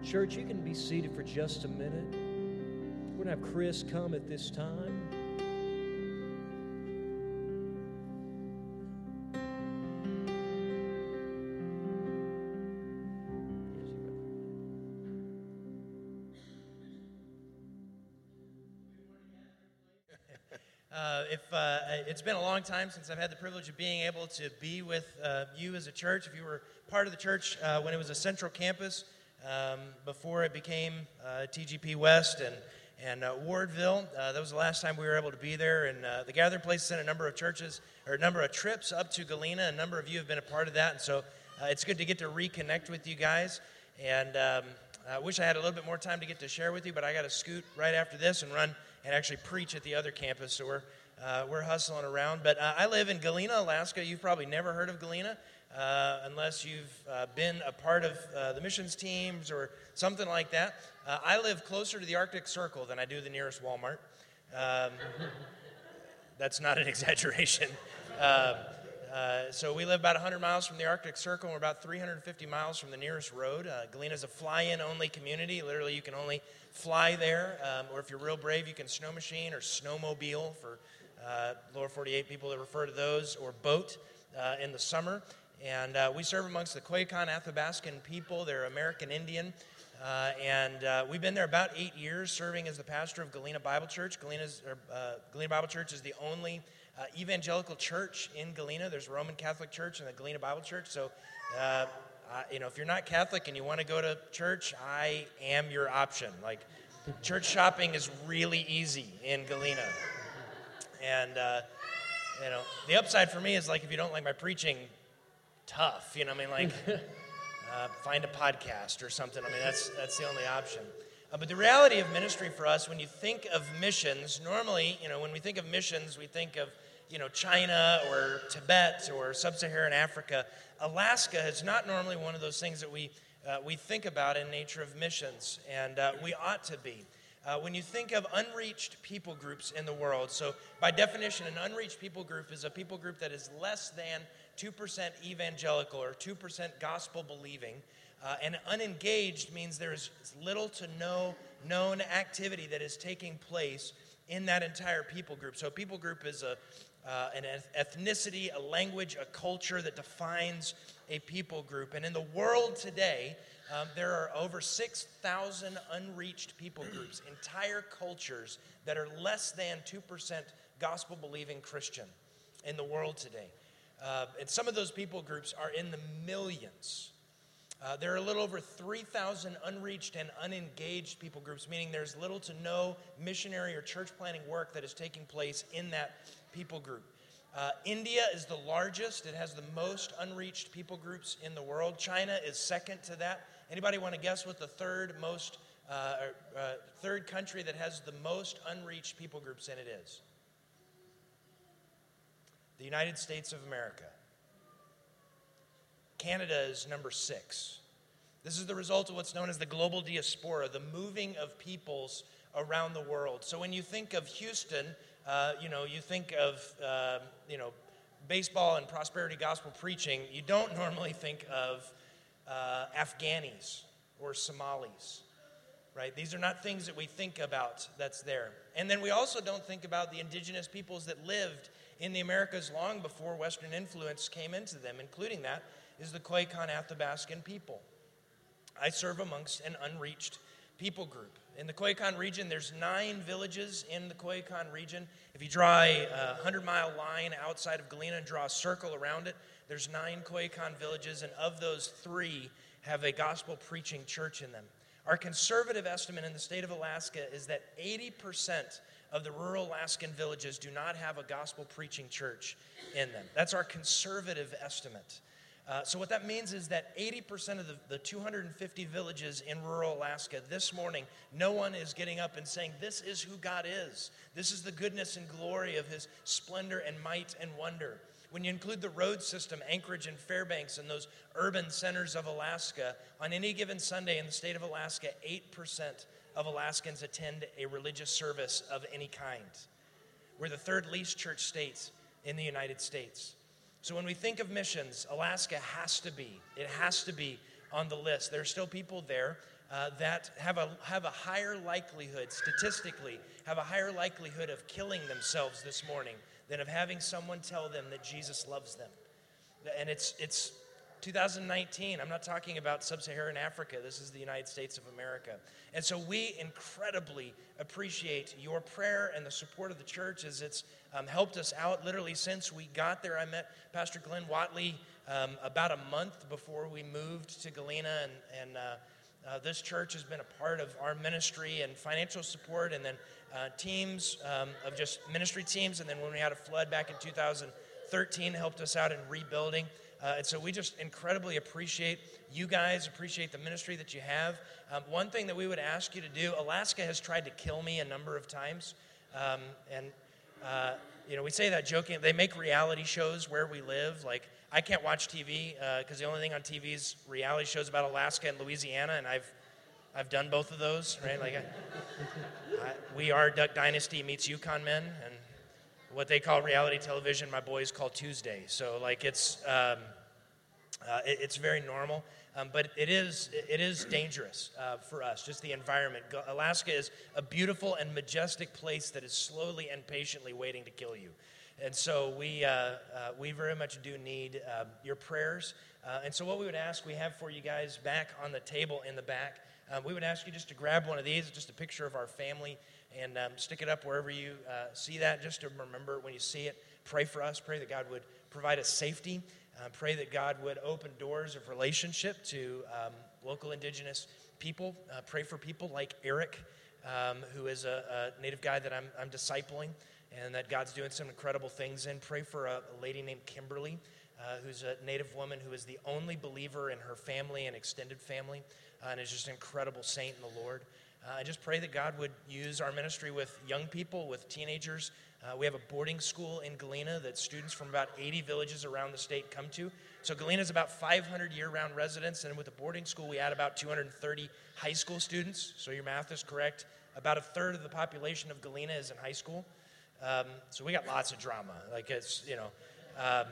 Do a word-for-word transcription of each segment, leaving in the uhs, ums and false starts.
Church, you can be seated for just a minute. We're going to have Chris come at this time. Uh, if uh, it's been a long time since I've had the privilege of being able to be with uh, you as a church. If you were part of the church uh, when it was a central campus, um, before it became uh, T G P West and and uh, Wardville, uh, that was the last time we were able to be there. And uh, the Gathering Place sent a number of churches or a number of trips up to Galena. A number of you have been a part of that, and so uh, it's good to get to reconnect with you guys. And um, I wish I had a little bit more time to get to share with you, but I got to scoot right after this and run and actually preach at the other campus, so we're uh, we're hustling around. But uh, I live in Galena, Alaska. You've probably never heard of Galena uh, unless you've uh, been a part of uh, the missions teams or something like that. Uh, I live closer to the Arctic Circle than I do the nearest Walmart. Um, that's not an exaggeration. Uh, uh, so we live about one hundred miles from the Arctic Circle. We're about three hundred fifty miles from the nearest road. Uh, Galena is a fly-in only community. Literally, you can only fly there, um, or if you're real brave, you can snow machine or snowmobile for uh, lower forty-eight people that refer to those, or boat uh, in the summer. And uh, we serve amongst the Koyukon Athabascan people. They're American Indian. Uh, and uh, we've been there about eight years serving as the pastor of Galena Bible Church. Galena's, uh, Galena Bible Church is the only uh, evangelical church in Galena. There's a Roman Catholic Church and the Galena Bible Church. So, uh, uh, you know, if you're not Catholic and you want to go to church, I am your option. Like, church shopping is really easy in Galena. And, uh, you know, the upside for me is, like, if you don't like my preaching, tough. You know what I mean? Like... Uh, find a podcast or something. I mean, that's that's the only option. Uh, but the reality of ministry for us, when you think of missions, normally, you know, when we think of missions, we think of, you know, China or Tibet or sub-Saharan Africa. Alaska is not normally one of those things that we uh, we think about in nature of missions, and uh, we ought to be. Uh, when you think of unreached people groups in the world, so by definition, an unreached people group is a people group that is less than two percent evangelical or two percent gospel believing, uh, and unengaged means there is little to no known activity that is taking place in that entire people group. So a people group is a uh, an ethnicity, a language, a culture that defines a people group. And in the world today, um, there are over six thousand unreached people groups, entire cultures that are less than two percent gospel-believing Christian in the world today. Uh, and some of those people groups are in the millions. Uh, there are a little over three thousand unreached and unengaged people groups, meaning there's little to no missionary or church planting work that is taking place in that people group. Uh, India is the largest. It has the most unreached people groups in the world. China is second to that. Anybody want to guess what the third most, uh, uh, third country that has the most unreached people groups in it is? The United States of America. Canada is number six. This is the result of what's known as the global diaspora, the moving of peoples around the world. So when you think of Houston, uh, you know, you think of, uh, you know, baseball and prosperity gospel preaching. You don't normally think of uh, Afghanis or Somalis, right? These are not things that we think about that's there. And then we also don't think about the indigenous peoples that lived in the Americas long before Western influence came into them. Including that is the Koyukon Athabascan people. I serve amongst an unreached people group. In the Koyukon region, there's nine villages in the Koyukon region. If you draw a hundred-mile line outside of Galena and draw a circle around it, there's nine Koyukon villages, and of those, three have a gospel-preaching church in them. Our conservative estimate in the state of Alaska is that eighty percent of the rural Alaskan villages do not have a gospel-preaching church in them. That's our conservative estimate. Uh, so what that means is that eighty percent of the, the two hundred fifty villages in rural Alaska this morning, no one is getting up and saying, this is who God is. This is the goodness and glory of his splendor and might and wonder. When you include the road system, Anchorage and Fairbanks, and those urban centers of Alaska, on any given Sunday in the state of Alaska, eight percent of Alaskans attend a religious service of any kind. We're the third least church state in the United States. So when we think of missions, Alaska has to be, it has to be on the list. There are still people there uh, that have a have a higher likelihood, statistically, have a higher likelihood of killing themselves this morning than of having someone tell them that Jesus loves them. And it's it's two thousand nineteen. I'm not talking about sub-Saharan Africa. This is the United States of America. And so we incredibly appreciate your prayer and the support of the church as it's um, helped us out literally since we got there. I met Pastor Glenn Watley um, about a month before we moved to Galena, and, and uh, uh, this church has been a part of our ministry and financial support, and then uh, teams um, of just ministry teams, and then when we had a flood back in two thousand thirteen, helped us out in rebuilding. Uh, and so we just incredibly appreciate you guys, appreciate the ministry that you have. Um, one thing that we would ask you to do, Alaska has tried to kill me a number of times. Um, and, uh, you know, we say that joking. They make reality shows where we live. Like, I can't watch T V because uh, the only thing on T V is reality shows about Alaska and Louisiana, and I've I've done both of those, right? Like, I, I, We Are Duck Dynasty meets Yukon Men, and what they call reality television, my boys call Tuesday. So, like, it's um, uh, it, it's very normal, um, but it is it is dangerous uh, for us. Just the environment. Alaska is a beautiful and majestic place that is slowly and patiently waiting to kill you, and so we uh, uh, we very much do need uh, your prayers. Uh, and so, what we would ask, we have for you guys back on the table in the back. Um, we would ask you just to grab one of these, just a picture of our family, and um, stick it up wherever you uh, see that, just to remember when you see it. Pray for us. Pray that God would provide us safety. Uh, pray that God would open doors of relationship to um, local indigenous people. Uh, pray for people like Eric, um, who is a, a native guy that I'm, I'm discipling, and that God's doing some incredible things in. Pray for a, a lady named Kimberly, uh, who's a native woman who is the only believer in her family and extended family, uh, and is just an incredible saint in the Lord. Uh, I just pray that God would use our ministry with young people, with teenagers. Uh, we have a boarding school in Galena that students from about eighty villages around the state come to. So Galena is about five hundred year-round residents, and with the boarding school, we add about two hundred thirty high school students. So your math is correct. About a third of the population of Galena is in high school. Um, so we got lots of drama. Like, it's, you know... Um,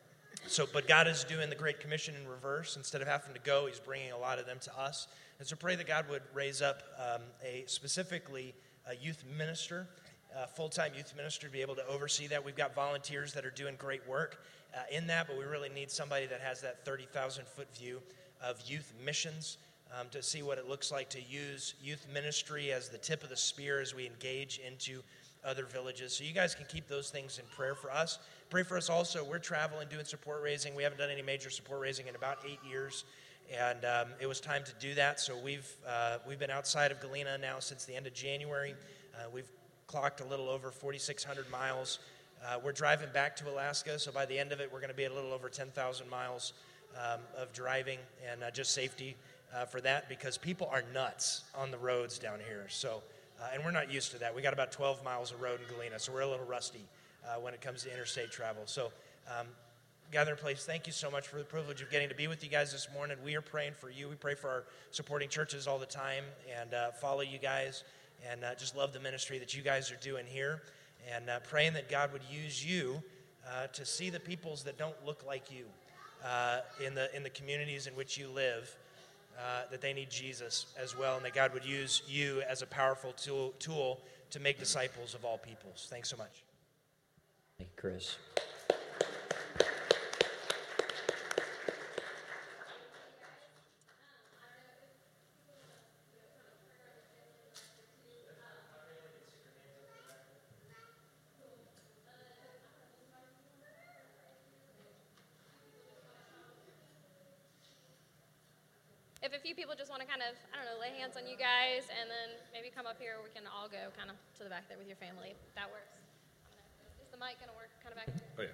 So, but God is doing the Great Commission in reverse. Instead of having to go, he's bringing a lot of them to us. And so pray that God would raise up um, a specifically a youth minister, a full-time youth minister, to be able to oversee that. We've got volunteers that are doing great work uh, in that, but we really need somebody that has that thirty thousand foot view of youth missions um, to see what it looks like to use youth ministry as the tip of the spear as we engage into other villages. So you guys can keep those things in prayer for us. Pray for us also. We're traveling, doing support raising. We haven't done any major support raising in about eight years, and um, it was time to do that. So we've uh, we've been outside of Galena now since the end of January. Uh, we've clocked a little over forty-six hundred miles. Uh, we're driving back to Alaska, so by the end of it, we're going to be a little over ten thousand miles um, of driving, and uh, just safety uh, for that, because people are nuts on the roads down here. So, uh, and we're not used to that. We got about twelve miles of road in Galena, so we're a little rusty Uh, when it comes to interstate travel. So, um, gather in place, thank you so much for the privilege of getting to be with you guys this morning. We are praying for you. We pray for our supporting churches all the time, and uh, follow you guys, and uh, just love the ministry that you guys are doing here, and uh, praying that God would use you uh, to see the peoples that don't look like you uh, in the in the communities in which you live, uh, that they need Jesus as well, and that God would use you as a powerful tool, tool to make disciples of all peoples. Thanks so much. Thank you, Chris. If a few people just want to kind of, I don't know, lay hands on you guys, and then maybe come up here, we can all go kind of to the back there with your family. That works. Is the mic going to work kind of back there? Oh, yeah.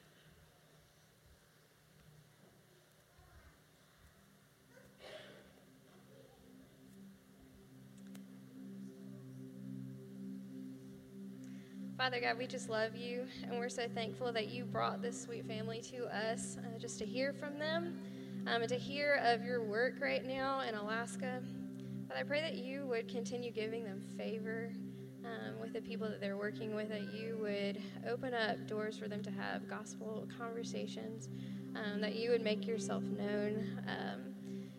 Father God, we just love you, and we're so thankful that you brought this sweet family to us uh, just to hear from them um, and to hear of your work right now in Alaska. But I pray that you would continue giving them favor um, with the people that they're working with, that you would open up doors for them to have gospel conversations, um, that you would make yourself known um,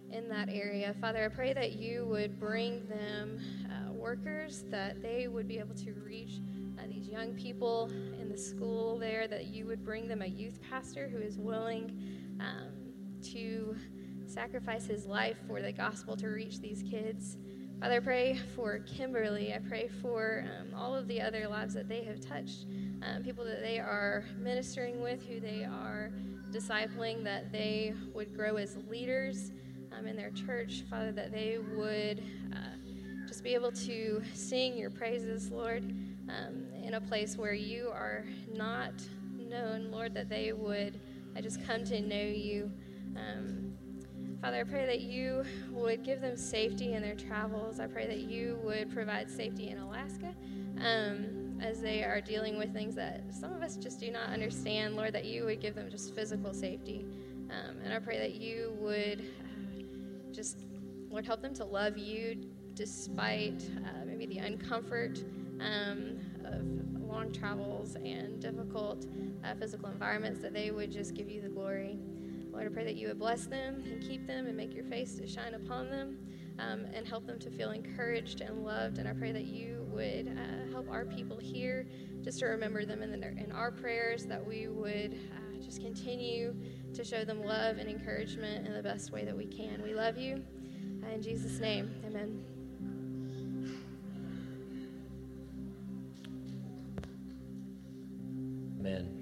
in that area. Father, I pray that you would bring them uh, workers, that they would be able to reach uh, these young people in the school there, that you would bring them a youth pastor who is willing um, to sacrifice his life for the gospel to reach these kids. Father, I pray for Kimberly. I pray for um, all of the other lives that they have touched, um, people that they are ministering with, who they are discipling, that they would grow as leaders um, in their church. Father, that they would uh, just be able to sing your praises, Lord, um, in a place where you are not known, Lord, that they would uh, just come to know you. Um, Father, I pray that you would give them safety in their travels. I pray that you would provide safety in Alaska um, as they are dealing with things that some of us just do not understand. Lord, that you would give them just physical safety. Um, and I pray that you would uh, just, Lord, help them to love you despite uh, maybe the uncomfort um, of long travels and difficult uh, physical environments, that they would just give you the glory. Lord, I pray that you would bless them and keep them and make your face to shine upon them um, and help them to feel encouraged and loved. And I pray that you would uh, help our people here just to remember them in, the, in our prayers, that we would uh, just continue to show them love and encouragement in the best way that we can. We love you. Uh, in Jesus' name, amen. Amen.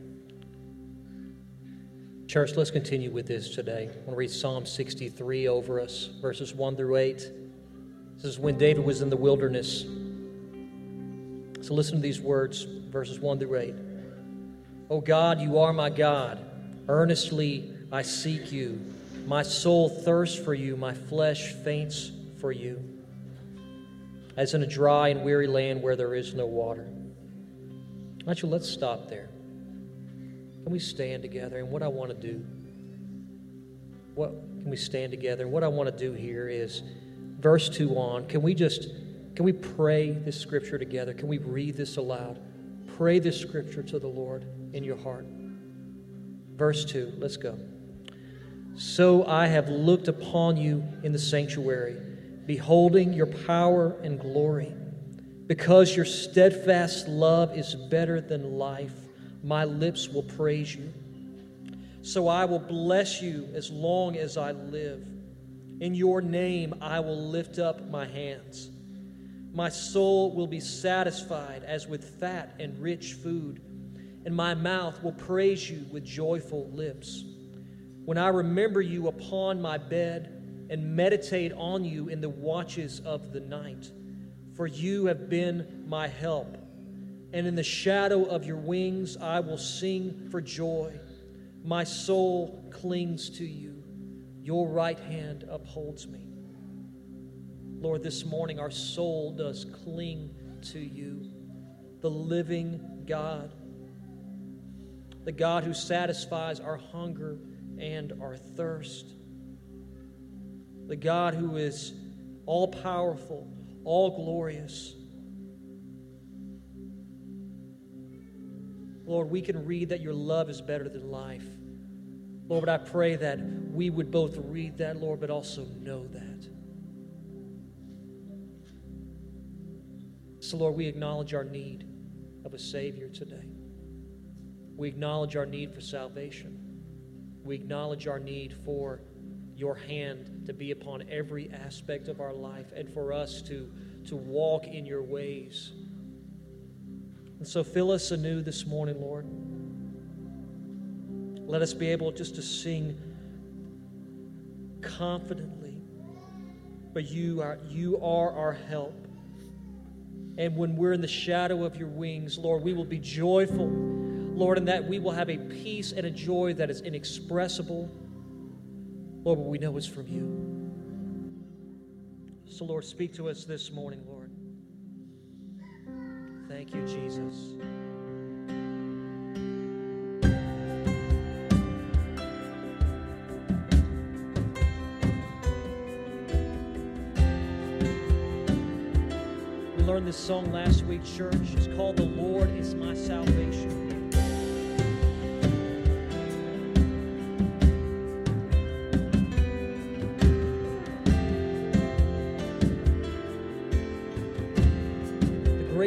Church, let's continue with this today. I want to read Psalm sixty-three over us, verses one through eight. This is when David was in the wilderness. So listen to these words, verses one through eight. O God, you are my God. Earnestly I seek you. My soul thirsts for you. My flesh faints for you, as in a dry and weary land where there is no water. Actually, let's stop there. Can we stand together? And what I want to do, what can we stand together? And what I want to do here is verse two on. Can we just, can we pray this scripture together? Can we read this aloud? Pray this scripture to the Lord in your heart. Verse two, let's go. So I have looked upon you in the sanctuary, beholding your power and glory. Because your steadfast love is better than life, my lips will praise you. So I will bless you as long as I live. In your name I will lift up my hands. My soul will be satisfied as with fat and rich food, and my mouth will praise you with joyful lips. When I remember you upon my bed and meditate on you in the watches of the night, for you have been my help. And in the shadow of your wings I will sing for joy. My soul clings to you. Your right hand upholds me. Lord, this morning our soul does cling to you, the living God, the God who satisfies our hunger and our thirst, the God who is all-powerful, all-glorious. Lord, we can read that your love is better than life. Lord, but I pray that we would both read that, Lord, but also know that. So, Lord, we acknowledge our need of a Savior today. We acknowledge our need for salvation. We acknowledge our need for your hand to be upon every aspect of our life and for us to, to walk in your ways. And so fill us anew this morning, Lord. Let us be able just to sing confidently, but you are, you are our help. And when we're in the shadow of your wings, Lord, we will be joyful, Lord, and that we will have a peace and a joy that is inexpressible, Lord, but we know it's from you. So, Lord, speak to us this morning, Lord. Thank you, Jesus. We learned this song last week, church. It's called "The Lord is My Salvation."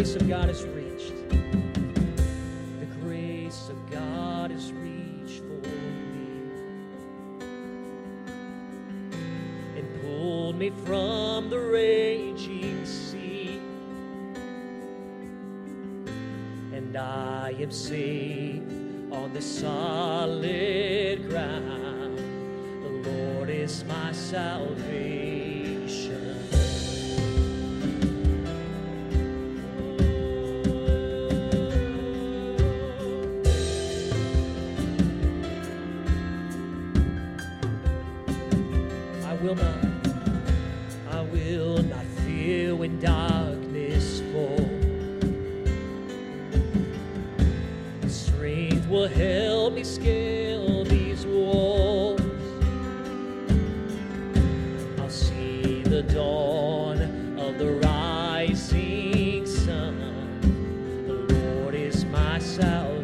grace of God has reached. The grace of God has reached for me and pulled me from the raging sea. And I am safe on the solid ground. The Lord is my salvation. I will not, I will not fear when darkness falls. Strength will help me scale these walls. I'll see the dawn of the rising sun. The Lord is my salvation.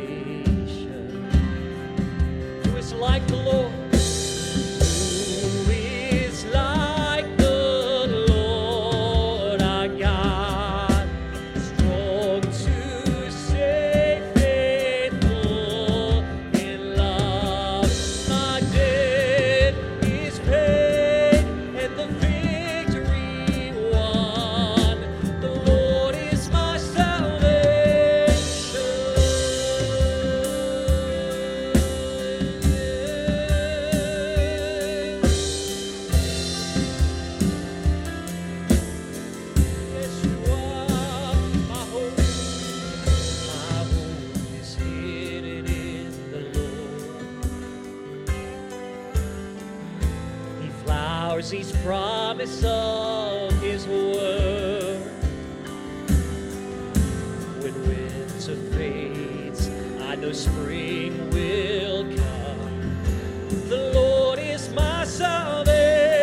Who is like the Lord? He's promise of his word. When winter fades, I know spring will come. The Lord is my salvation.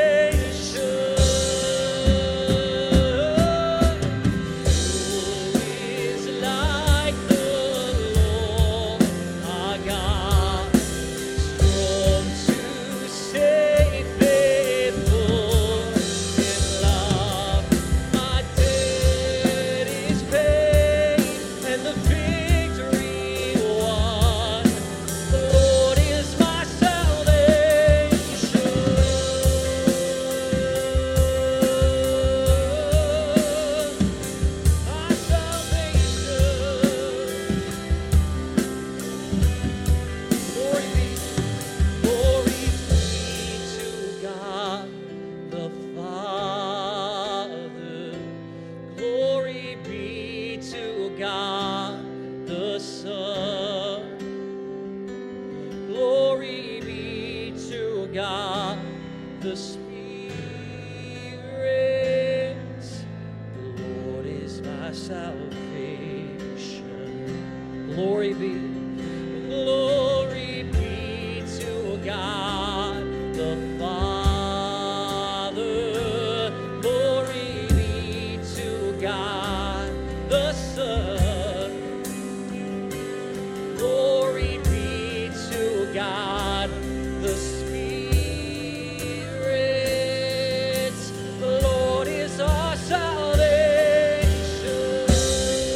Who is like the Lord our God, strong to save. Glory be, glory be to God the Father. Glory be to God the Son. Glory be to God the Spirit. The Lord is our salvation.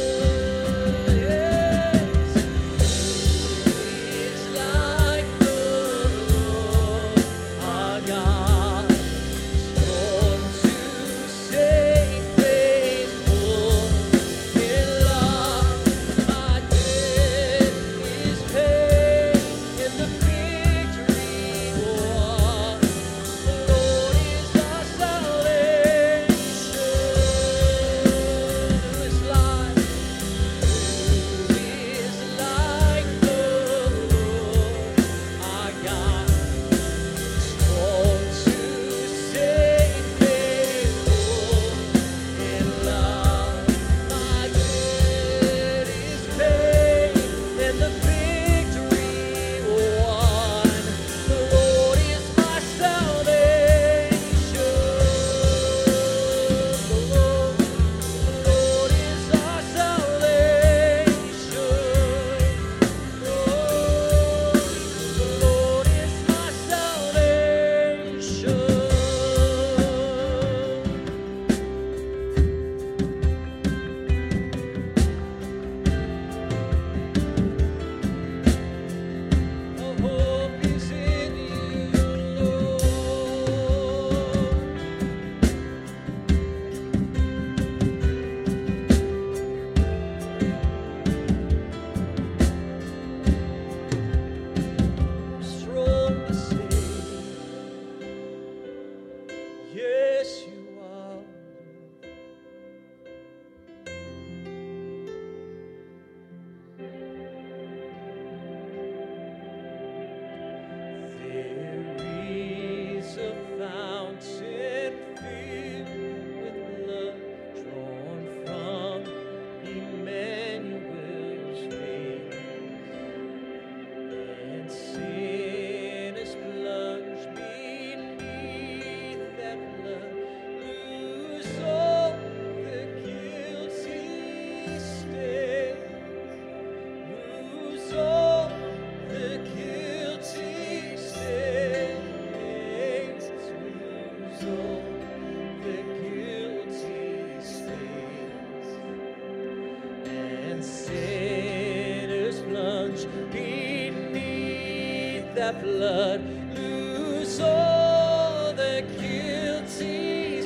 that blood, lose all the guilty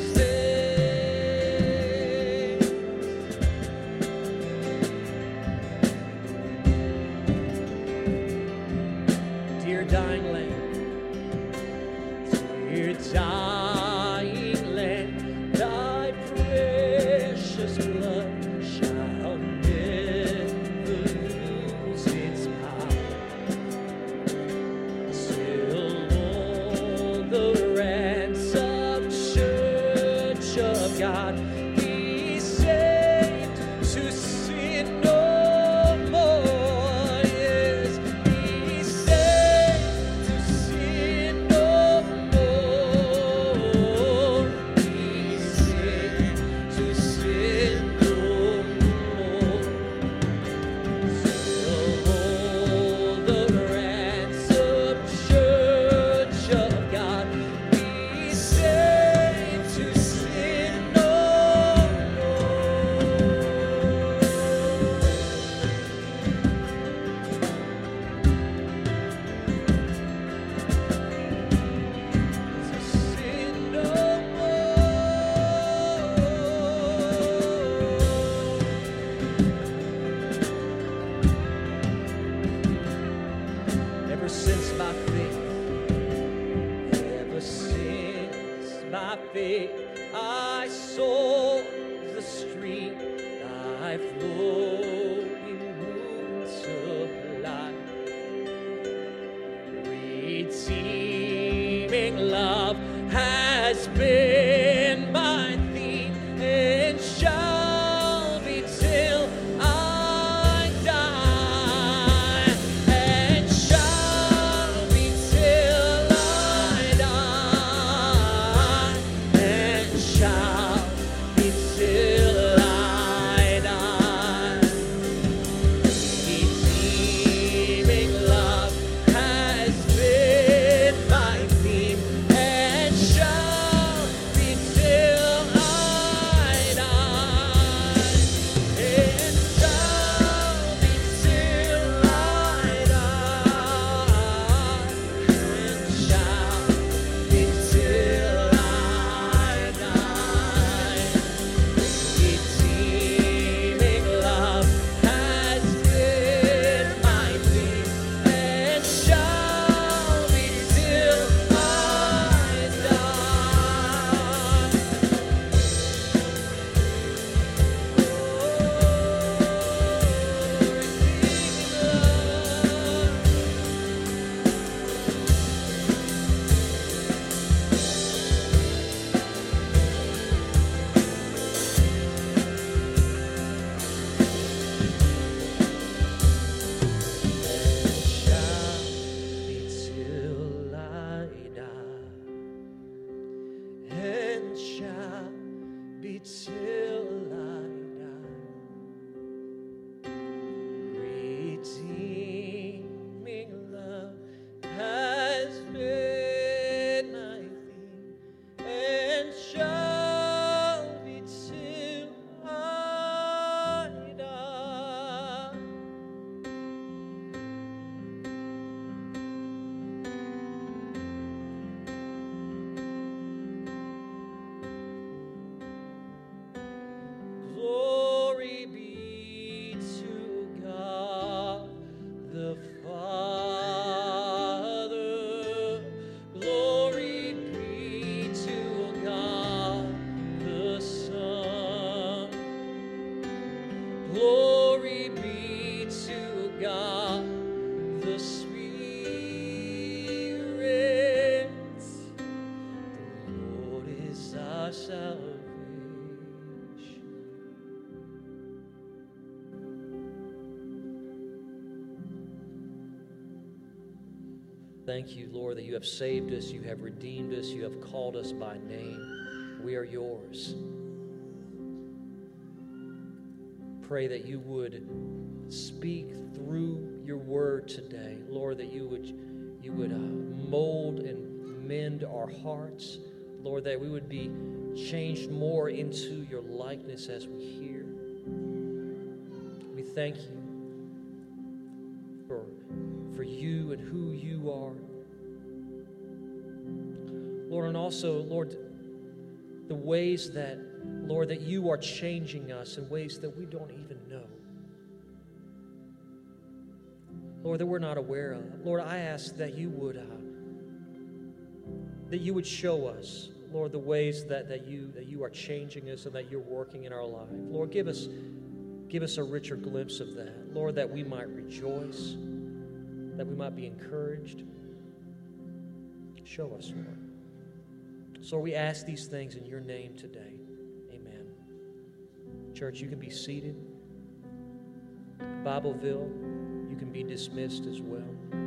stain. Dear dying land, dear dying land, thy precious blood shall never lose its power. Still on the ransomed church of God, be saved to sin no more. Yes, be saved to sin no more. Be saved to sin no more. Still on the ransomed church of God, be saved to sin no more. To sin no more. Ever since my faith, ever since my faith, I saw the stream, thy flowing wounds supply. Redeeming love has been my theme and shall be till I die, and shall be till I die, and shall be till I die. Redeeming love has been my theme and shall be till I die, and shall be till I die, and shall be till I die. Redeeming love has been my theme and shall be till I die. Shall be till I die, and shall be till I die. Redeeming love has been my theme and shall be till I die. Glory be to God the Father. Glory be to God the Son. Glory be to God the Spirit. The Lord is our salvation. Thank you, Lord, that you have saved us, you have redeemed us, you have called us by name. We are yours. Pray that you would speak through your word today, Lord, that you would you would uh, mold and mend our hearts. Lord, that we would be changed more into your likeness as we hear. We thank you for, for you and who you are. Lord, and also, Lord, the ways that, Lord, that you are changing us in ways that we don't even know. Lord, that we're not aware of. Lord, I ask that you would, uh, that you would show us, Lord, the ways that, that you that you are changing us and that you're working in our life. Lord, give us, give us a richer glimpse of that. Lord, that we might rejoice, that we might be encouraged. Show us, Lord. So we ask these things in your name today. Amen. Church, you can be seated. Bibleville, you can be dismissed as well.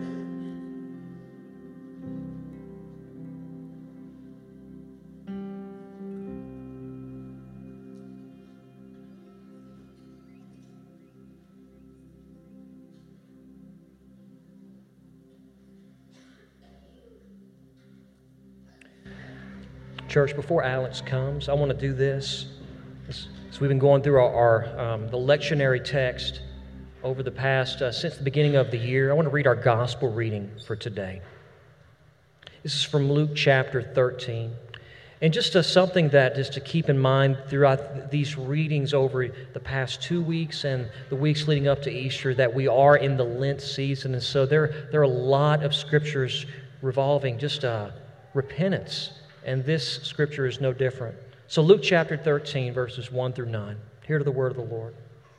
Church, before Alex comes, I want to do this. As, as we've been going through our, our um, the lectionary text over the past, uh, since the beginning of the year, I want to read our gospel reading for today. This is from Luke chapter thirteen. And just uh, something that just to keep in mind throughout these readings over the past two weeks and the weeks leading up to Easter, that we are in the Lent season. And so there, there are a lot of scriptures revolving just uh, repentance. And this scripture is no different. So Luke chapter thirteen, verses one through nine. Hear to the word of the Lord.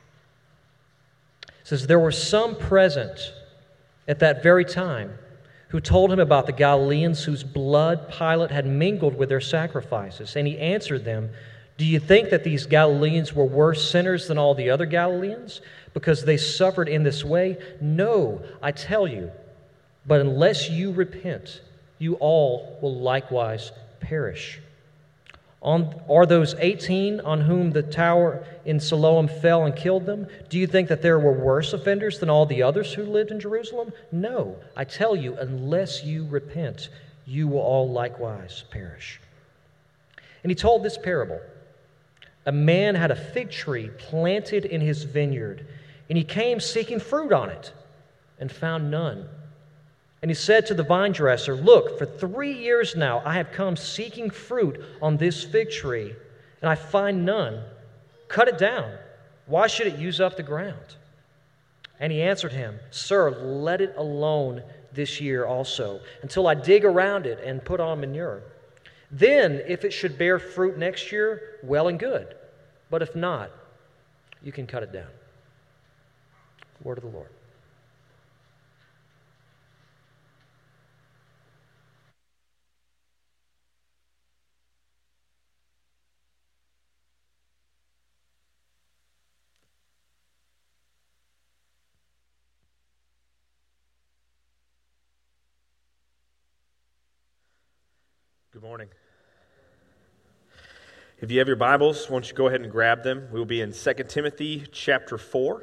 It says, "There were some present at that very time who told him about the Galileans whose blood Pilate had mingled with their sacrifices. And he answered them, 'Do you think that these Galileans were worse sinners than all the other Galileans because they suffered in this way? No, I tell you. But unless you repent, you all will likewise perish. On, are those eighteen on whom the tower in Siloam fell and killed them? Do you think that there were worse offenders than all the others who lived in Jerusalem? No, I tell you, unless you repent, you will all likewise perish.' And he told this parable. A man had a fig tree planted in his vineyard, and he came seeking fruit on it, and found none. And he said to the vine dresser, 'Look, for three years now I have come seeking fruit on this fig tree, and I find none. Cut it down. Why should it use up the ground?' And he answered him, 'Sir, let it alone this year also, until I dig around it and put on manure. Then, if it should bear fruit next year, well and good. But if not, you can cut it down.'" Word of the Lord. Good morning. If you have your Bibles, why don't you go ahead and grab them. We'll be in Second Timothy chapter four.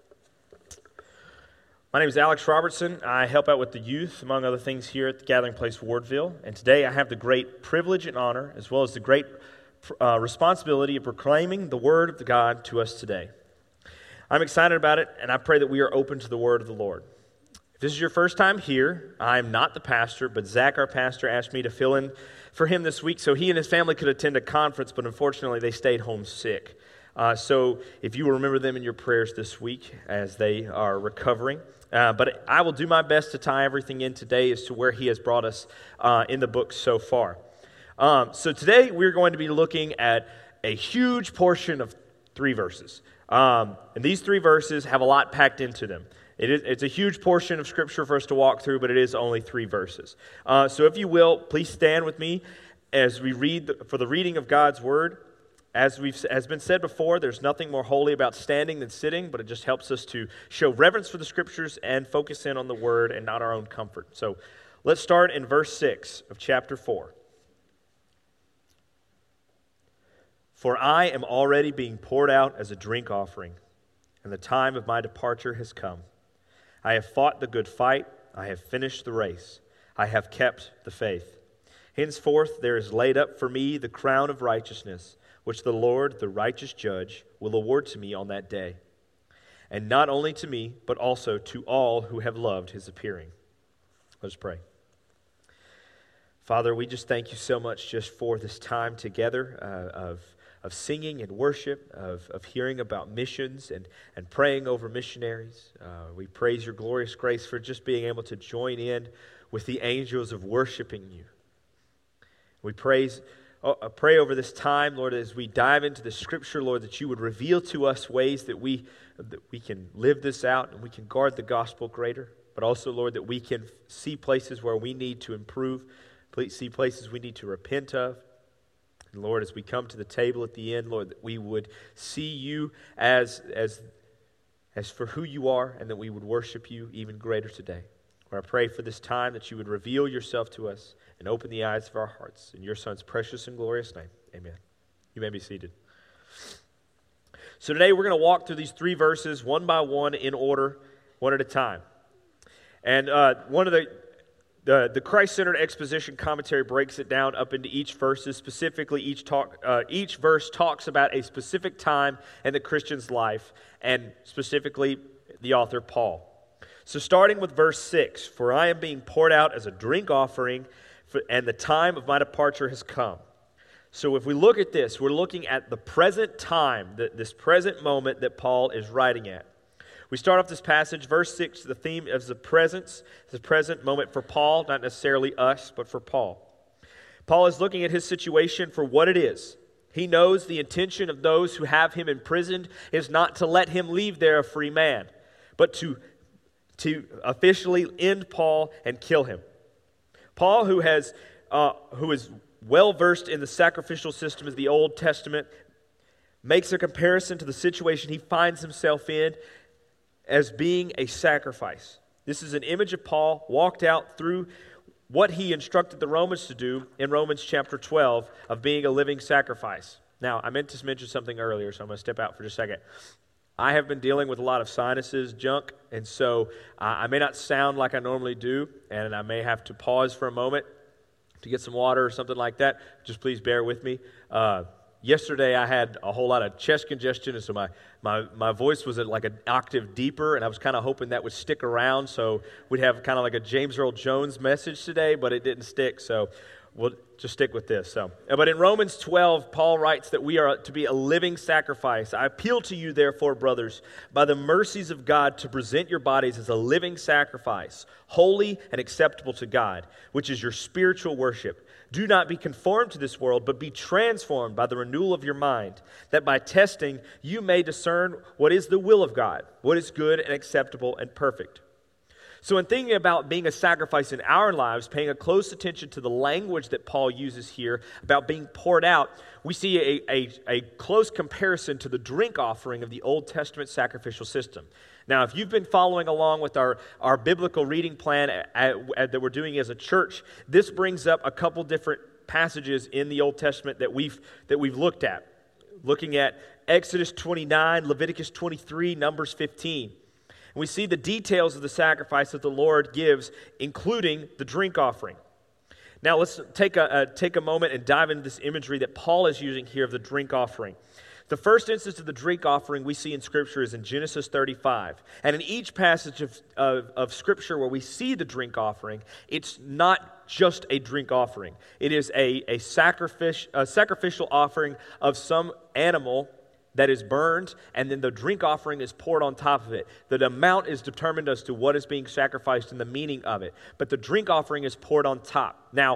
My name is Alex Robertson. I help out with the youth, among other things, here at the Gathering Place Wardville. And today I have the great privilege and honor, as well as the great uh, responsibility of proclaiming the Word of God to us today. I'm excited about it, and I pray that we are open to the Word of the Lord. If this is your first time here, I am not the pastor, but Zach, our pastor, asked me to fill in for him this week so he and his family could attend a conference, but unfortunately they stayed home sick. Uh, so if you will remember them in your prayers this week as they are recovering. Uh, but I will do my best to tie everything in today as to where he has brought us uh, in the book so far. Um, so today we're going to be looking at a huge portion of three verses. Um, and these three verses have a lot packed into them. It is, it's a huge portion of Scripture for us to walk through, but it is only three verses. Uh, so if you will, please stand with me as we read the, for the reading of God's Word. As we've has been said before, there's nothing more holy about standing than sitting, but it just helps us to show reverence for the Scriptures and focus in on the Word and not our own comfort. So let's start in verse six of chapter four. "For I am already being poured out as a drink offering, and the time of my departure has come. I have fought the good fight, I have finished the race, I have kept the faith. Henceforth there is laid up for me the crown of righteousness, which the Lord, the righteous judge, will award to me on that day. And not only to me, but also to all who have loved his appearing. Let us pray. Father, we just thank you so much just for this time together uh, of, of singing and worship, of, of hearing about missions and, and praying over missionaries. Uh, we praise your glorious grace for just being able to join in with the angels of worshiping you. We praise, uh, pray over this time, Lord, as we dive into the Scripture, Lord, that you would reveal to us ways that we that we can live this out and we can guard the gospel greater. But also, Lord, that we can see places where we need to improve, see places we need to repent of. And Lord, as we come to the table at the end, Lord, that we would see you as, as, as for who you are, and that we would worship you even greater today. Lord, I pray for this time that you would reveal yourself to us and open the eyes of our hearts. In your Son's precious and glorious name, amen. You may be seated. So today we're going to walk through these three verses one by one in order, one at a time. And uh, one of the, the the Christ-centered exposition commentary breaks it down up into each verses. Specifically, each talk uh, each verse talks about a specific time in the Christian's life, and specifically the author Paul. So starting with verse six, "For I am being poured out as a drink offering, for, and the time of my departure has come." So if we look at this, we're looking at the present time, the, this present moment that Paul is writing at. We start off this passage, verse six, the theme is the presence, the present moment for Paul, not necessarily us, but for Paul. Paul is looking at his situation for what it is. He knows the intention of those who have him imprisoned is not to let him leave there a free man, but to, to officially end Paul and kill him. Paul, who has uh, who is well-versed in the sacrificial system of the Old Testament, makes a comparison to the situation he finds himself in as being a sacrifice. This is an image of Paul walked out through what he instructed the Romans to do in Romans chapter twelve of being a living sacrifice. Now, I meant to mention something earlier, so I'm going to step out for just a second. I have been dealing with a lot of sinuses, junk, and so uh, I may not sound like I normally do, and I may have to pause for a moment to get some water or something like that. Just please bear with me. Uh, yesterday I had a whole lot of chest congestion, and so my, my, my voice was at like an octave deeper, and I was kind of hoping that would stick around, so we'd have kind of like a James Earl Jones message today, but it didn't stick, so we'll just stick with this. So, but in Romans twelve, Paul writes that we are to be a living sacrifice. "I appeal to you, therefore, brothers, by the mercies of God, to present your bodies as a living sacrifice, holy and acceptable to God, which is your spiritual worship. Do not be conformed to this world, but be transformed by the renewal of your mind, that by testing you may discern what is the will of God, what is good and acceptable and perfect." So in thinking about being a sacrifice in our lives, paying a close attention to the language that Paul uses here about being poured out, we see a, a, a close comparison to the drink offering of the Old Testament sacrificial system. Now, if you've been following along with our, our biblical reading plan at, at, at, that we're doing as a church, this brings up a couple different passages in the Old Testament that we've that we've looked at. Looking at Exodus twenty-nine, Leviticus twenty-three, Numbers fifteen. And we see the details of the sacrifice that the Lord gives, including the drink offering. Now let's take a, uh, take a moment and dive into this imagery that Paul is using here of the drink offering. The first instance of the drink offering we see in Scripture is in Genesis thirty-five. And in each passage of, of, of Scripture where we see the drink offering, it's not just a drink offering. It is a, a, sacrific- a sacrificial offering of some animal that is burned, and then the drink offering is poured on top of it. The amount is determined as to what is being sacrificed and the meaning of it. But the drink offering is poured on top. Now,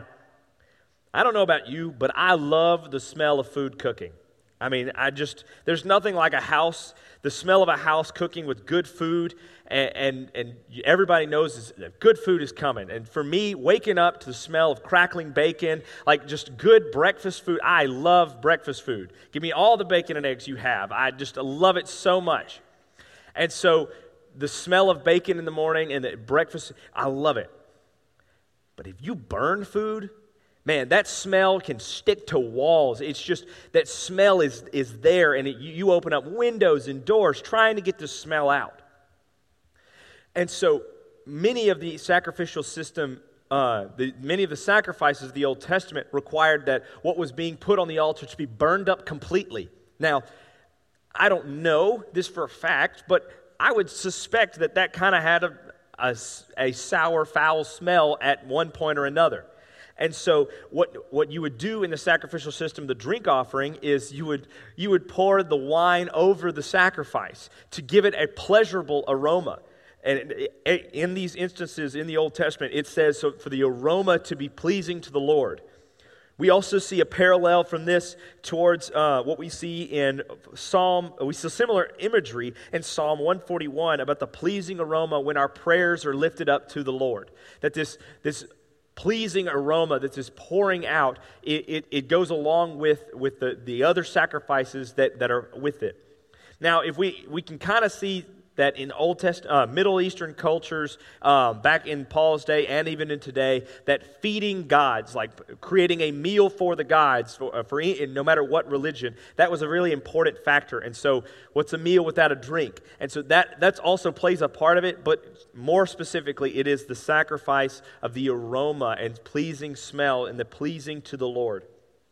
I don't know about you, but I love the smell of food cooking. I mean, I just, there's nothing like a house, the smell of a house cooking with good food, and, and, and everybody knows that good food is coming. And for me, waking up to the smell of crackling bacon, like just good breakfast food, I love breakfast food. Give me all the bacon and eggs you have. I just love it so much. And so the smell of bacon in the morning and the breakfast, I love it. But if you burn food, man, that smell can stick to walls. It's just, that smell is, is there, and it, you, you open up windows and doors trying to get the smell out. And so many of the sacrificial system uh, the, many of the sacrifices of the Old Testament required that what was being put on the altar to be burned up completely. Now, I don't know this for a fact, but I would suspect that that kind of had a, a, a sour, foul smell at one point or another. And so what, what you would do in the sacrificial system, the drink offering, is you would, you would pour the wine over the sacrifice to give it a pleasurable aroma. And in these instances in the Old Testament, it says so for the aroma to be pleasing to the Lord. We also see a parallel from this towards uh, what we see in Psalm, we see similar imagery in Psalm one forty-one about the pleasing aroma when our prayers are lifted up to the Lord. That this, this pleasing aroma that's just pouring out, it, it, it goes along with, with the, the other sacrifices that, that are with it. Now, if we, we can kind of see that in Old Testament, uh, Middle Eastern cultures, um, back in Paul's day and even in today, that feeding gods, like creating a meal for the gods, for, uh, for no matter what religion, that was a really important factor. And so, what's a meal without a drink? And so that that's also plays a part of it, but more specifically, it is the sacrifice of the aroma and pleasing smell and the pleasing to the Lord.